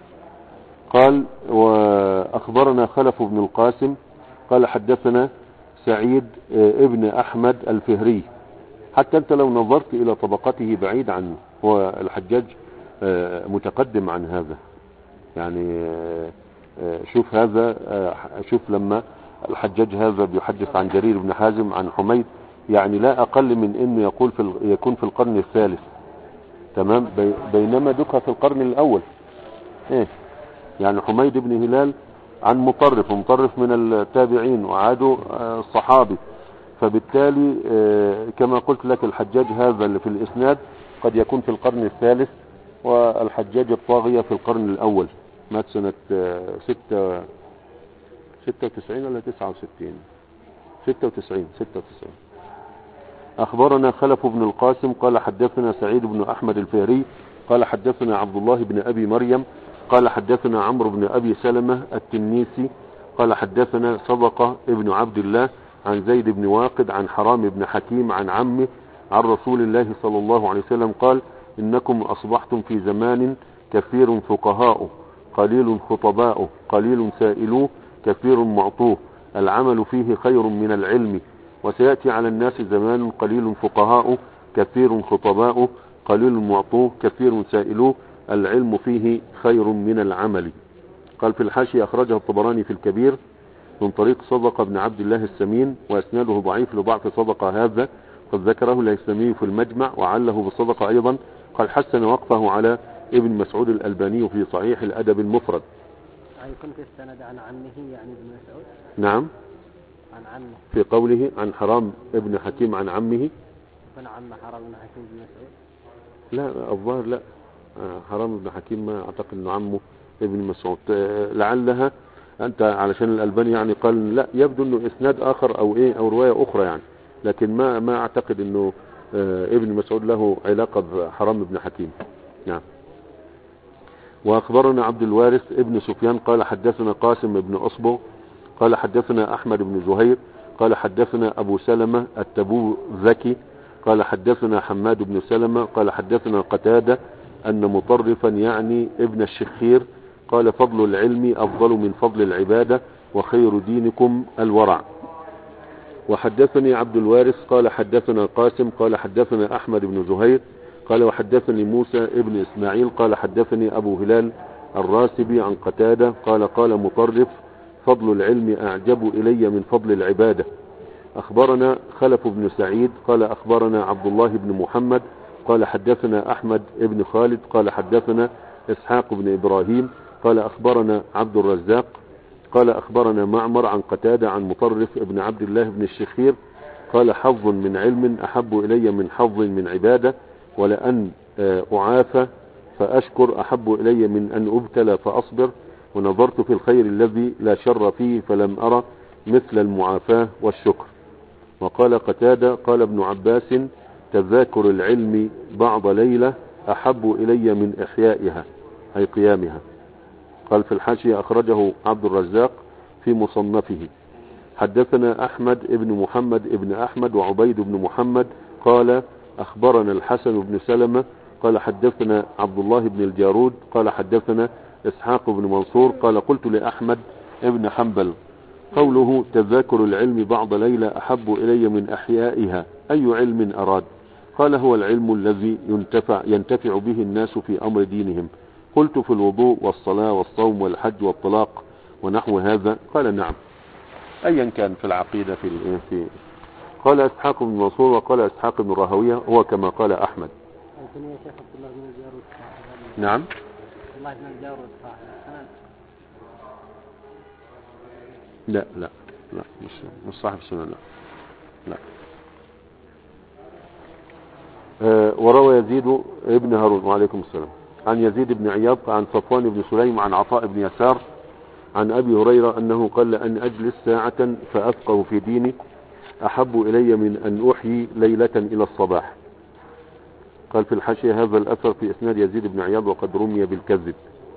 قال واخبرنا خلف بن القاسم قال حدثنا سعيد ابن احمد الفهري. حتى انت لو نظرت الى طبقته بعيد عنه، هو الحجاج متقدم عن هذا يعني. شوف هذا، شوف لما الحجاج هذا بيحدث عن جرير بن حازم عن حميد، يعني لا اقل من انه يقول في يكون في القرن الثالث، تمام، بينما دكها في القرن الاول. ايه يعني حميد بن هلال عن مطرف، ومطرف من التابعين وعادوا الصحابي، فبالتالي كما قلت لك الحجاج هذا اللي في الاسناد قد يكون في القرن الثالث، والحجاج الطاغية في القرن الاول، مات سنة ستة ستة وتسعين ولا تسعة وستين؟ ستة وتسعين ستة وتسعين. اخبرنا خلف بن القاسم قال حدثنا سعيد بن احمد الفهري قال حدثنا عبد الله بن ابي مريم قال حدثنا عمرو بن ابي سلمة التنيسي قال حدثنا صدقة ابن عبد الله عن زيد بن واقد عن حرام بن حكيم عن عمه عن رسول الله صلى الله عليه وسلم قال انكم اصبحتم في زمان كثير فقهاؤه قليل خطباؤه قليل سائلوه كثير معطوه العمل فيه خير من العلم. وسيأتي على الناس زمان قليل فقهاؤه كثير خطباؤه قليل معطوه كثير سائلوه العلم فيه خير من العمل. قال في الحاشية أخرجه الطبراني في الكبير من طريق صدقة بن عبد الله السمين، وأسناده ضعيف لضعف صدقة هذا، قد ذكره الهيثمي في المجمع وعله بصدقة أيضا. قال حسن وقفه على ابن مسعود الألباني في صحيح الأدب المفرد. يكون في السند عن عمه يعني ابن مسعود؟ نعم، عن عمه في قوله عن حرام ابن حكيم عن عمه. يكون عم حرام ابن حكيم بن مسعود؟ لا الظاهر لا، حرام ابن حكيم ما اعتقد انه عمه ابن مسعود. لعلها انت علشان الألباني يعني قال لا، يبدو انه اسناد اخر او ايه او رواية اخرى يعني، لكن ما ما اعتقد انه ابن مسعود له علاقة بحرام ابن حكيم. نعم. واخبرنا عبد الوارث ابن سفيان قال حدثنا قاسم ابن اصبغ قال حدثنا احمد بن زهير قال حدثنا ابو سلمة التبوذكي قال حدثنا حماد بن سلمة قال حدثنا قتادة ان مطرفا يعني ابن الشخير قال فضل العلم افضل من فضل العبادة وخير دينكم الورع. وحدثني عبد الوارث قال حدثنا قاسم قال حدثنا احمد بن زهير قال وحدثني موسى ابن اسماعيل قال حدثني ابو هلال الراسبي عن قتادة قال قال مطرف فضل العلم اعجب الي من فضل العبادة. اخبرنا خلف بن سعيد قال اخبرنا عبد الله بن محمد قال حدثنا احمد ابن خالد قال حدثنا اسحاق بن ابراهيم قال اخبرنا عبد الرزاق قال اخبرنا معمر عن قتادة عن مطرف ابن عبد الله بن الشخير قال حظ من علم احب الي من حظ من عبادة، ولأن أعافى فأشكر أحب إلي من أن أبتلى فأصبر، ونظرت في الخير الذي لا شر فيه فلم أرى مثل المعافاة والشكر. وقال قتادة قال ابن عباس تذاكر العلم بعض ليلة أحب إلي من إحيائها أي قيامها. قال في الحاشية أخرجه عبد الرزاق في مصنفه. حدثنا أحمد ابن محمد ابن أحمد وعبيد بن محمد قال أخبرنا الحسن بن سلمة قال حدثنا عبد الله بن الجارود قال حدثنا إسحاق بن منصور قال قلت لأحمد ابن حنبل قوله تذاكر العلم بعض ليلة أحب إلي من أحيائها، أي علم أراد؟ قال هو العلم الذي ينتفع, ينتفع به الناس في أمر دينهم. قلت في الوضوء والصلاة والصوم والحج والطلاق ونحو هذا؟ قال نعم، أيا كان في العقيدة في, في قال إسحاق بن منصور وقال إسحاق بن راهويه هو كما قال أحمد. نعم لا لا لا مش مش صاحب السنة لا لا. أه وروى يزيد ابن هارون وعليكم السلام عن يزيد بن عياض عن صفوان بن سليم عن عطاء بن يسار عن أبي هريرة أنه قال أن أجلس ساعة فأفقه في ديني أحب إلي من أن أحيي ليلة إلى الصباح. قال في الحاشية هذا الأثر في إسناد يزيد بن عياض وقد رمي بالكذب.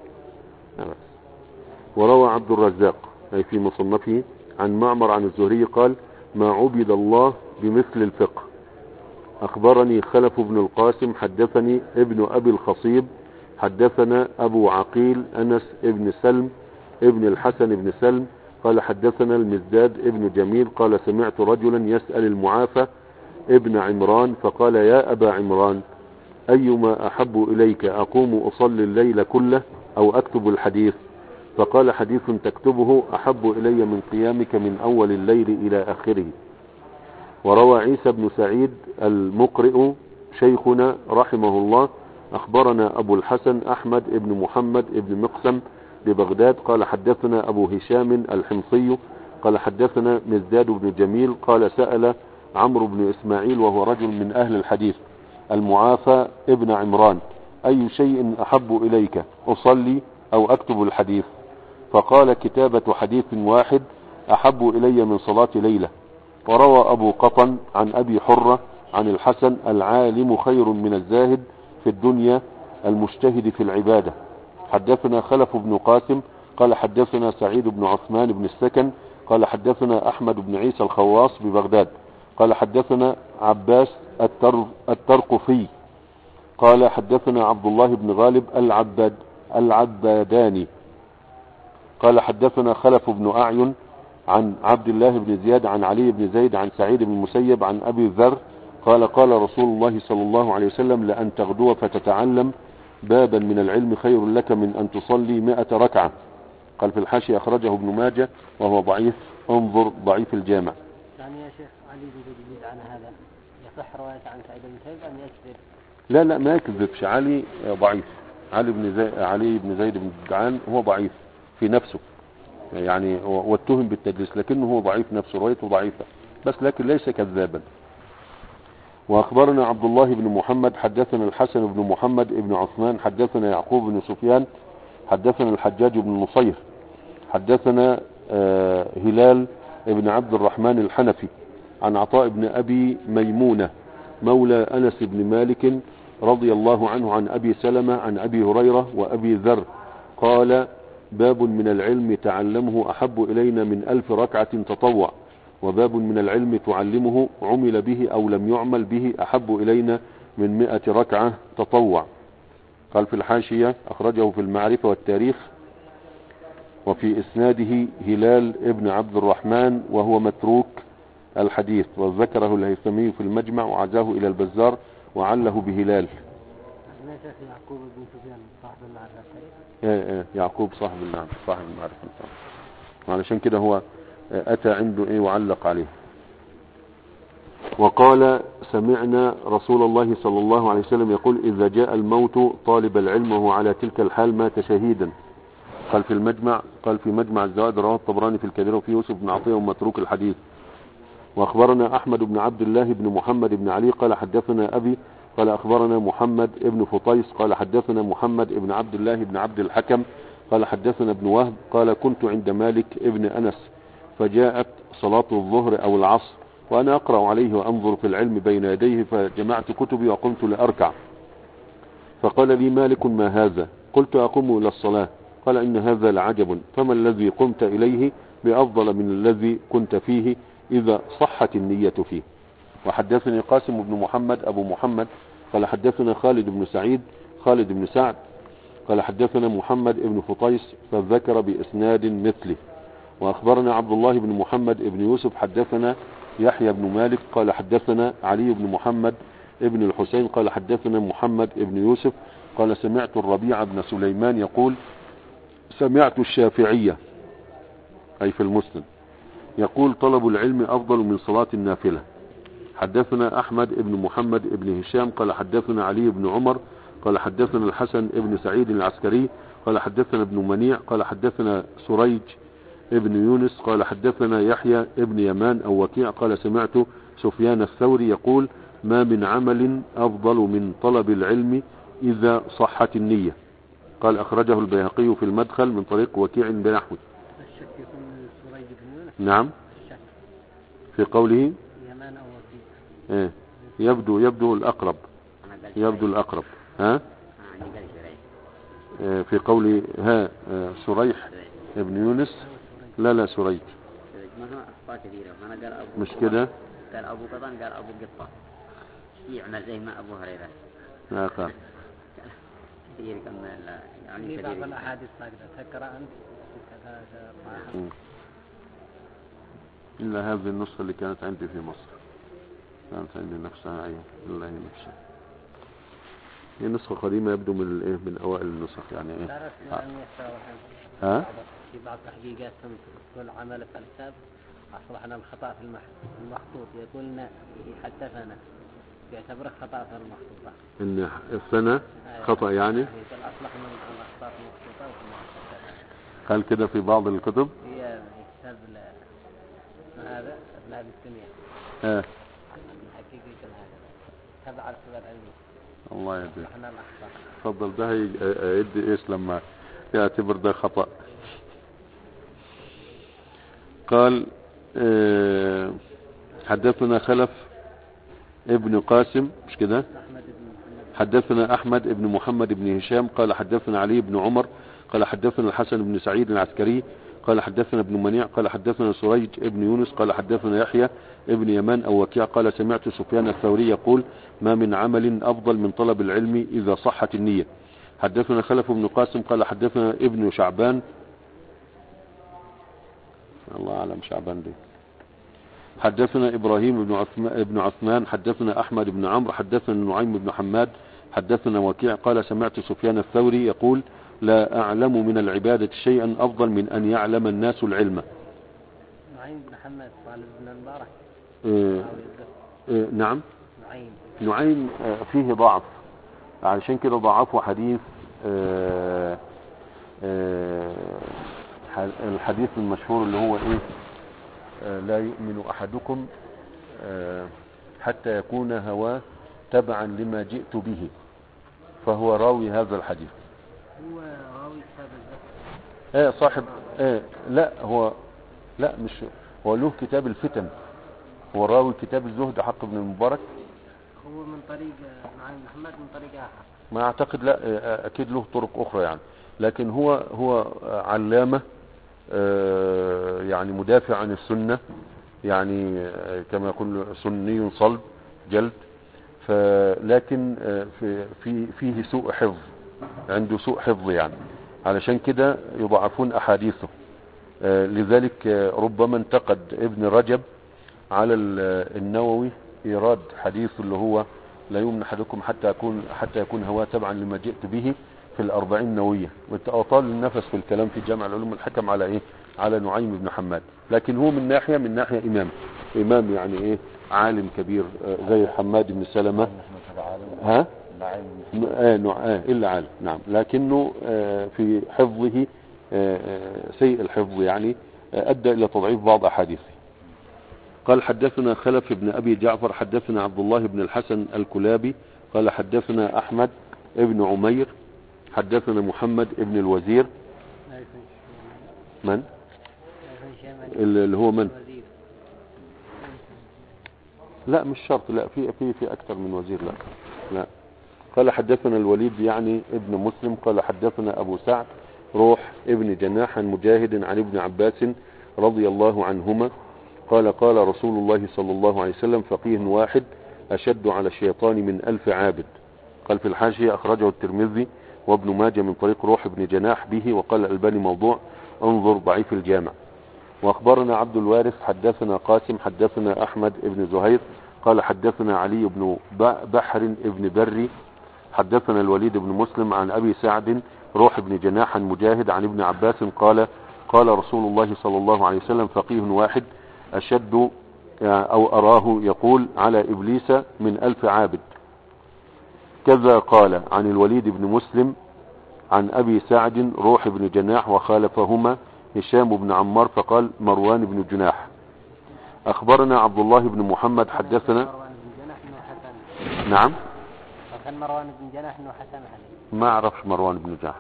وروى عبد الرزاق أي في مصنفه عن معمر عن الزهري قال ما عبد الله بمثل الفقه. أخبرني خلف بن القاسم حدثني ابن أبي الخصيب حدثنا أبو عقيل أنس ابن سلم ابن الحسن بن سلم قال حدثنا المزداد ابن جميل قال سمعت رجلا يسأل المعافى ابن عمران فقال يا أبا عمران أيما أحب إليك أقوم أصلي الليل كله أو أكتب الحديث؟ فقال حديث تكتبه أحب إلي من قيامك من أول الليل إلى آخره. وروى عيسى بن سعيد المقرئ شيخنا رحمه الله أخبرنا أبو الحسن أحمد بن محمد بن مقسم ببغداد قال حدثنا أبو هشام الحمصي قال حدثنا مزداد بن جميل قال سأل عمرو بن إسماعيل وهو رجل من أهل الحديث المعافى ابن عمران أي شيء أحب إليك أصلي أو أكتب الحديث؟ فقال كتابة حديث واحد أحب إلي من صلاة ليلة. وروى أبو قطن عن أبي حرة عن الحسن العالم خير من الزاهد في الدنيا المجتهد في العبادة. حدثنا خلف بن قاسم قال حدثنا سعيد بن عثمان بن السكن قال حدثنا أحمد بن عيسى الخواص ببغداد قال حدثنا عباس الترقفي قال حدثنا عبد الله بن غالب العباد العباداني قال حدثنا خلف بن أعين عن عبد الله بن زياد عن علي بن زيد عن سعيد بن المسيب عن أبي ذر قال قال رسول الله صلى الله عليه وسلم لأن تغدو فتتعلم بابا من العلم خير لك من أن تصلي مئة ركعة. قال في الحاشية أخرجه ابن ماجه وهو ضعيف، انظر ضعيف الجامع. يعني يا شيخ علي بن زيد عن هذا يصح رواية عن سعيد بن المسيب أم يكذب؟ لا لا ما يكذبش، علي ضعيف، علي بن زيد علي بن زيد بن جدعان هو ضعيف في نفسه يعني واتهم بالتدليس لكنه هو ضعيف نفسه، روايته ضعيفة بس لكن ليس كذابا. وأخبرنا عبد الله بن محمد حدثنا الحسن بن محمد بن عثمان حدثنا يعقوب بن سفيان حدثنا الحجاج بن نصير حدثنا آه هلال بن عبد الرحمن الحنفي عن عطاء بن أبي ميمونة مولى أنس بن مالك رضي الله عنه عن أبي سلمة عن أبي هريرة وأبي ذر قال باب من العلم تعلمه أحب إلينا من ألف ركعة تطوع، وباب من العلم تعلمه عمل به أو لم يعمل به أحب إلينا من مئة ركعة تطوع. قال في الحاشية أخرجه في المعرفة والتاريخ وفي إسناده هلال ابن عبد الرحمن وهو متروك الحديث، وذكره الهيثمي في المجمع وعزاه إلى البزار وعله بهلال. يعقوب بن سفيان صاحب المعرفة ايه ايه يعقوب صاحب النعم صاحب المعرفة، وعلشان كده هو أتى عنده ايه وعلق عليه. وقال سمعنا رسول الله صلى الله عليه وسلم يقول إذا جاء الموت طالب العلم وهو على تلك الحال مات شهيدا. قال في المجمع قال في مجمع الزوائد رواه الطبراني في الكبير وفي يوسف بن عطية ومتروك الحديث. وأخبرنا أحمد بن عبد الله بن محمد بن علي قال حدثنا أبي قال أخبرنا محمد بن فطيس قال حدثنا محمد بن عبد الله بن عبد الحكم قال حدثنا ابن وهب قال كنت عند مالك ابن أنس فجاءت صلاة الظهر أو العصر وأنا أقرأ عليه وأنظر في العلم بين يديه فجمعت كتبي وقمت لأركع فقال لي مالك ما هذا؟ قلت أقوم إلى الصلاة. قال إن هذا لعجب، فما الذي قمت إليه بأفضل من الذي كنت فيه إذا صحت النية فيه؟ وحدثني قاسم بن محمد أبو محمد قال حدثنا خالد بن سعيد خالد بن سعد قال حدثنا محمد بن فطيس فذكر بإسناد مثله. وأخبرنا عبد الله بن محمد بن يوسف حدثنا يحيى بن مالك قال حدثنا علي بن محمد ابن الحسين قال حدثنا محمد بن يوسف قال سمعت الربيع بن سليمان يقول سمعت الشافعية أي في المسند يقول طلب العلم أفضل من صلاة النافلة. حدثنا أحمد بن محمد بن هشام قال حدثنا علي بن عمر قال حدثنا الحسن بن سعيد العسكري قال حدثنا ابن منيع قال حدثنا سريج ابن يونس قال حدثنا يحيى ابن يمان أو وكيع قال سمعت سفيان الثوري يقول ما من عمل أفضل من طلب العلم إذا صحت النية. قال أخرجه البيهقي في المدخل من طريق وكيع بنحوه. الشك يكون من سريج بن يونس. نعم الشك في قوله يمان أو وكيع. إيه يبدو يبدو الأقرب يبدو الأقرب ها إيه في قول ها شريح ابن يونس لا لا سريج مش كده. قال أبو قطان قال أبو قطان يعمل زي ما أبو هريرة لا قال كثير كم يعني في بعض الأحاديث تذكر أنت إلا هذه النسخة اللي كانت عندي في مصر كانت عندي نفسها أيوة إلا هي نفسها هي نسخة قديمة يبدو من الإيه من أوائل النسخ يعني إيه ها في بعض تحقيقات كل عمل في الكتاب أصبحنا الخطأ في المخطوط يقولنا يحدثنا يعتبره خطأ في المخطوطة إن السنة خطأ يعني أصبح من الأخطاء في المخطوطة وفي المخطوطة قال كده في بعض الكتب هي كتاب هذا ابن أبي الدنيا اه حقيقي هذا تبع الكتب العلمي الله يهديك أصبحنا الأخطاء تفضل ده يدي إيش لما يعتبر ده خطأ. قال اه حدثنا خلف ابن قاسم مش كده حدثنا أحمد ابن محمد بن هشام قال حدثنا علي بن عمر قال حدثنا الحسن بن سعيد العسكري قال حدثنا ابن منيع قال حدثنا سريج ابن يونس قال حدثنا يحيى ابن يمان أو وكيع قال سمعت سفيان الثوري يقول ما من عمل أفضل من طلب العلم إذا صحت النية. حدثنا خلف بن قاسم قال حدثنا ابن شعبان الله أعلم شعبان دي حدثنا إبراهيم بن عثمان, بن عثمان حدثنا أحمد بن عمرو حدثنا نعيم بن حماد حدثنا وكيع قال سمعت سفيان الثوري يقول لا أعلم من العبادة شيئا أفضل من أن يعلم الناس العلم. نعيم بن حماد طالب بن المبارك إيه إيه نعم نعيم نعيم فيه ضعف علشان كده ضعفوا حديث إيه إيه الحديث المشهور اللي هو ايه لا يؤمن أحدكم حتى يكون هواه تبعا لما جئت به فهو راوي هذا الحديث. هو راوي كتاب الزهد ايه صاحب ايه لا هو لا مش هو له كتاب الفتن هو راوي كتاب الزهد حق ابن المبارك هو من طريق نعيم محمد من طريق آخر ما اعتقد لا اكيد له طرق اخرى يعني لكن هو هو علامة يعني مدافع عن السنة يعني كما يقول سني صلب جلد لكن في فيه سوء حفظ عنده سوء حفظ يعني علشان كده يضعفون أحاديثه لذلك ربما انتقد ابن رجب على النووي إيراد حديث اللي هو لا يؤمن أحدكم حتى يكون حتى يكون هواه تبعا لما جئت به في الأربعين النووية وأطال النفس في الكلام في جامع العلوم الحكم على إيه على نعيم بن حماد لكن هو من ناحية من ناحية إمام إمام يعني إيه عالم كبير غير حماد بن سلمة ها آه آه إلا عالم نعم لكنه آه في حفظه آه سيء الحفظ يعني آه أدى إلى تضعيف بعض أحاديثه. قال حدثنا خلف بن أبي جعفر حدثنا عبد الله بن الحسن الكلابي قال حدثنا أحمد ابن عمير حدثنا محمد ابن الوزير من اللي هو من لا مش شرط لا في في في أكثر من وزير لا لا قال حدثنا الوليد يعني ابن مسلم قال حدثنا أبو سعد روح ابن جناح عن مجاهد عن ابن عباس رضي الله عنهما قال قال رسول الله صلى الله عليه وسلم فقيه واحد أشد على الشيطان من ألف عابد. قال في الحاشية أخرجه الترمذي وابن ماجه من طريق روح ابن جناح به وقال الألباني موضوع انظر ضعيف الجامع. واخبرنا عبد الوارث حدثنا قاسم حدثنا احمد بن زهير قال حدثنا علي بن بحر بن بري حدثنا الوليد بن مسلم عن ابي سعد روح بن جناح عن مجاهد عن ابن عباس قال قال رسول الله صلى الله عليه وسلم فقيه واحد اشد او اراه يقول على ابليس من الف عابد. كذا قال عن الوليد بن مسلم عن ابي سعد روح بن جناح وخالفهما هشام بن عمار فقال مروان بن جناح. اخبرنا عبد الله بن محمد حدثنا نعم كان مروان بن جناح انه حسن عليه. ما اعرفش مروان بن جناح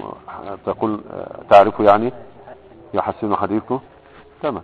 تقول تعرفه يعني يحسن حديثه تمام،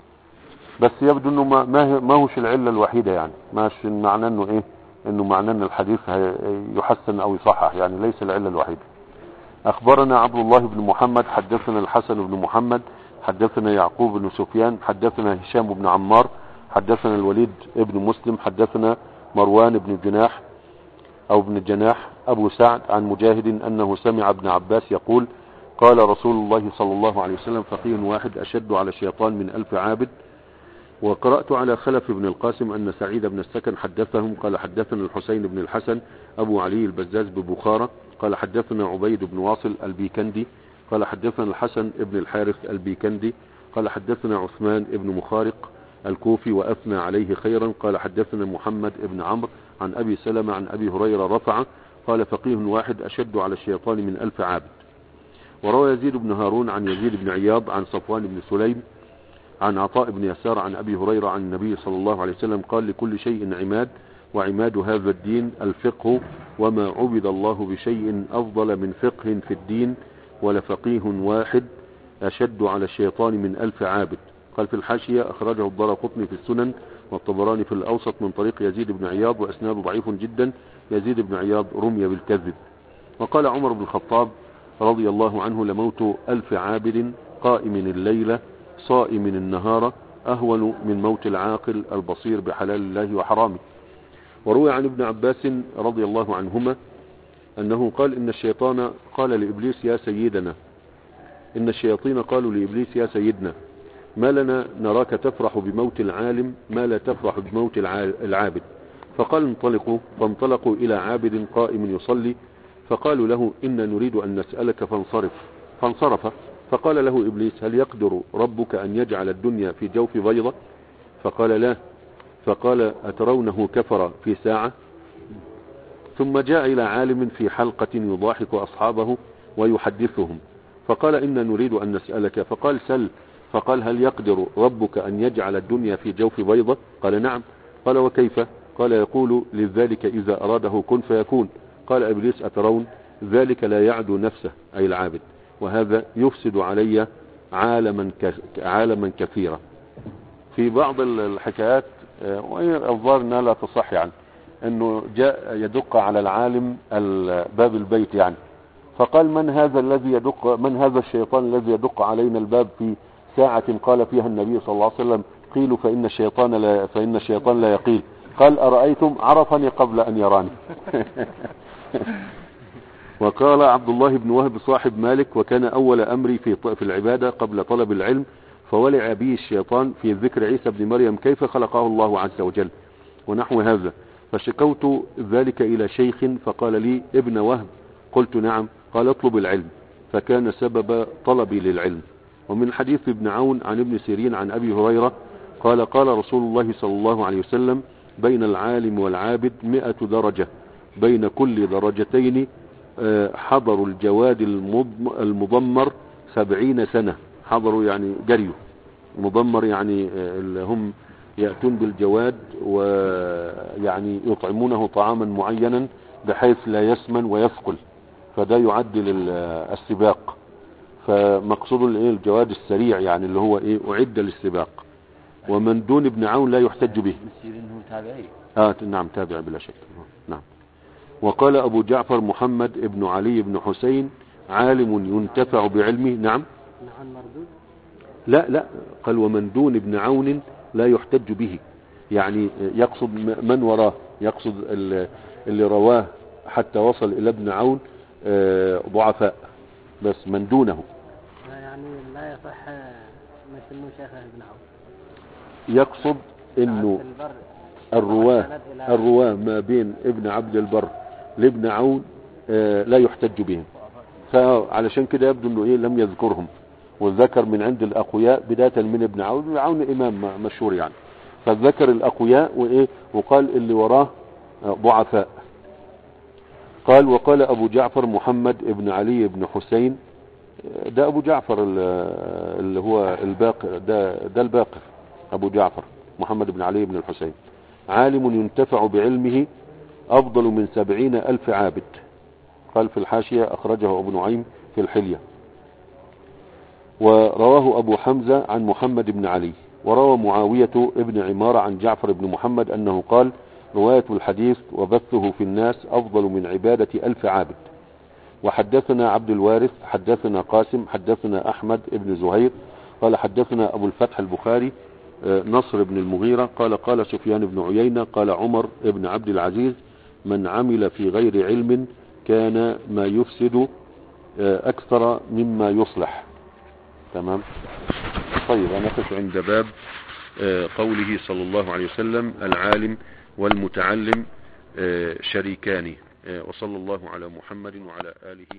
بس يبدو انه ما ما هوش العله الوحيده يعني، ماش معنى انه ايه انه معنى ان الحديث يحسن او يصحح يعني، ليس العله الوحيده. اخبرنا عبد الله بن محمد حدثنا الحسن بن محمد حدثنا يعقوب بن سفيان حدثنا هشام بن عمار حدثنا الوليد بن مسلم حدثنا مروان بن جناح او بن جناح ابو سعد عن مجاهد انه سمع ابن عباس يقول قال رسول الله صلى الله عليه وسلم فقيه واحد اشد على الشيطان من الف عابد. وقرأت على خلف بن القاسم ان سعيد بن السكن حدثهم قال حدثنا الحسين بن الحسن ابو علي البزاز ببخارى قال حدثنا عبيد بن واصل البيكندي قال حدثنا الحسن بن الحارث البيكندي قال حدثنا عثمان بن مخارق الكوفي وأثنى عليه خيرا قال حدثنا محمد بن عمرو عن أبي سلمة عن أبي هريرة رفع قال فقيه واحد أشد على الشيطان من ألف عابد. وروى يزيد بن هارون عن يزيد بن عياض عن صفوان بن سليم عن عطاء بن يسار عن أبي هريرة عن النبي صلى الله عليه وسلم قال لكل شيء عماد وعماد هذا الدين الفقه وما عبد الله بشيء أفضل من فقه في الدين ولفقيه واحد أشد على الشيطان من ألف عابد. قال في الحاشية أخرجه الدارقطني في السنن والطبراني في الأوسط من طريق يزيد بن عياض وإسناده ضعيف جدا. يزيد بن عياض رمي بالكذب. وقال عمر بن الخطاب رضي الله عنه لموت ألف عابد قائم الليلة صائم النهار أهون من موت العاقل البصير بحلال الله وحرامه. وروي عن ابن عباس رضي الله عنهما أنه قال إن الشيطان قال لإبليس يا سيدنا إن الشياطين قالوا لإبليس يا سيدنا ما لنا نراك تفرح بموت العالم ما لا تفرح بموت العابد. فقال انطلقوا فانطلقوا إلى عابد قائم يصلي فقالوا له إن نريد أن نسألك فانصرف فانصرف. فقال له إبليس هل يقدر ربك أن يجعل الدنيا في جوف بيضة؟ فقال لا. فقال أترونه كفر في ساعة؟ ثم جاء إلى عالم في حلقة يضاحك أصحابه ويحدثهم فقال إن نريد أن نسألك. فقال سل. فقال هل يقدر ربك أن يجعل الدنيا في جوف بيضة؟ قال نعم. قال وكيف؟ قال يقول لذلك إذا أراده كن فيكون. قال إبليس أترون ذلك لا يعدو نفسه أي العابد وهذا يفسد علي عالما عالما كثيرا. في بعض الحكايات الظاهر انها لا تصح يعني انه جاء يدق على العالم باب البيت يعني فقال من هذا الذي يدق من هذا الشيطان الذي يدق علينا الباب في ساعة قال فيها النبي صلى الله عليه وسلم قيلوا فإن الشيطان لا فإن الشيطان لا يقيل. قال أرأيتم عرفني قبل أن يراني. وقال عبد الله بن وهب صاحب مالك وكان أول أمري في في العبادة قبل طلب العلم فولع بي الشيطان في ذكر عيسى بن مريم كيف خلقه الله عز وجل ونحو هذا فشكوت ذلك إلى شيخ فقال لي ابن وهب قلت نعم قال اطلب العلم فكان سبب طلبي للعلم. ومن حديث ابن عون عن ابن سيرين عن أبي هريرة قال قال رسول الله صلى الله عليه وسلم بين العالم والعابد مئة درجة بين كل درجتين حضروا الجواد المضمر سبعين سنة. حضروا يعني جريوا مضمر يعني هم يأتون بالجواد ويعني يطعمونه طعاما معينا بحيث لا يسمن ويثقل فده يعدل السباق. فمقصود الايه الجواد السريع يعني اللي هو ايه اعد للسباق. ومن دون ابن عون لا يحتج به. اه نعم تابع بلا شك. نعم. وقال ابو جعفر محمد ابن علي بن حسين عالم ينتفع بعلمه. نعم لا لا قال ومن دون ابن عون لا يحتج به يعني يقصد من وراه يقصد اللي رواه حتى وصل الى ابن عون ضعفاء بس من دونه يعني لا يصح مثل شيخه ابن عون يقصد انه الرواه الرواه ما بين ابن عبد البر لابن عون آه لا يحتج بهم، فعلشان كده يبدو انه ايه لم يذكرهم، والذكر من عند الاقوياء بداية من ابن عون. ابن عون امام مشهور يعني، فذكر الاقوياء وايه وقال اللي وراه ضعفاء. قال وقال ابو جعفر محمد ابن علي بن حسين، ده ابو جعفر اللي هو الباقر، ده, ده الباقر ابو جعفر محمد بن علي بن الحسين، عالم ينتفع بعلمه افضل من سبعين الف عابد. قال في الحاشية اخرجه ابو نعيم في الحلية. ورواه ابو حمزة عن محمد بن علي. وروى معاوية ابن عمارة عن جعفر بن محمد انه قال رواية الحديث وبثه في الناس افضل من عبادة الف عابد. وحدثنا عبد الوارث حدثنا قاسم حدثنا احمد ابن زهير قال حدثنا ابو الفتح البخاري نصر بن المغيرة قال قال سفيان بن عيينة قال عمر بن عبد العزيز من عمل في غير علم كان ما يفسد اكثر مما يصلح. تمام. طيب انا نقف عند باب قوله صلى الله عليه وسلم العالم والمتعلم شريكان، وصلى الله على محمد وعلى آله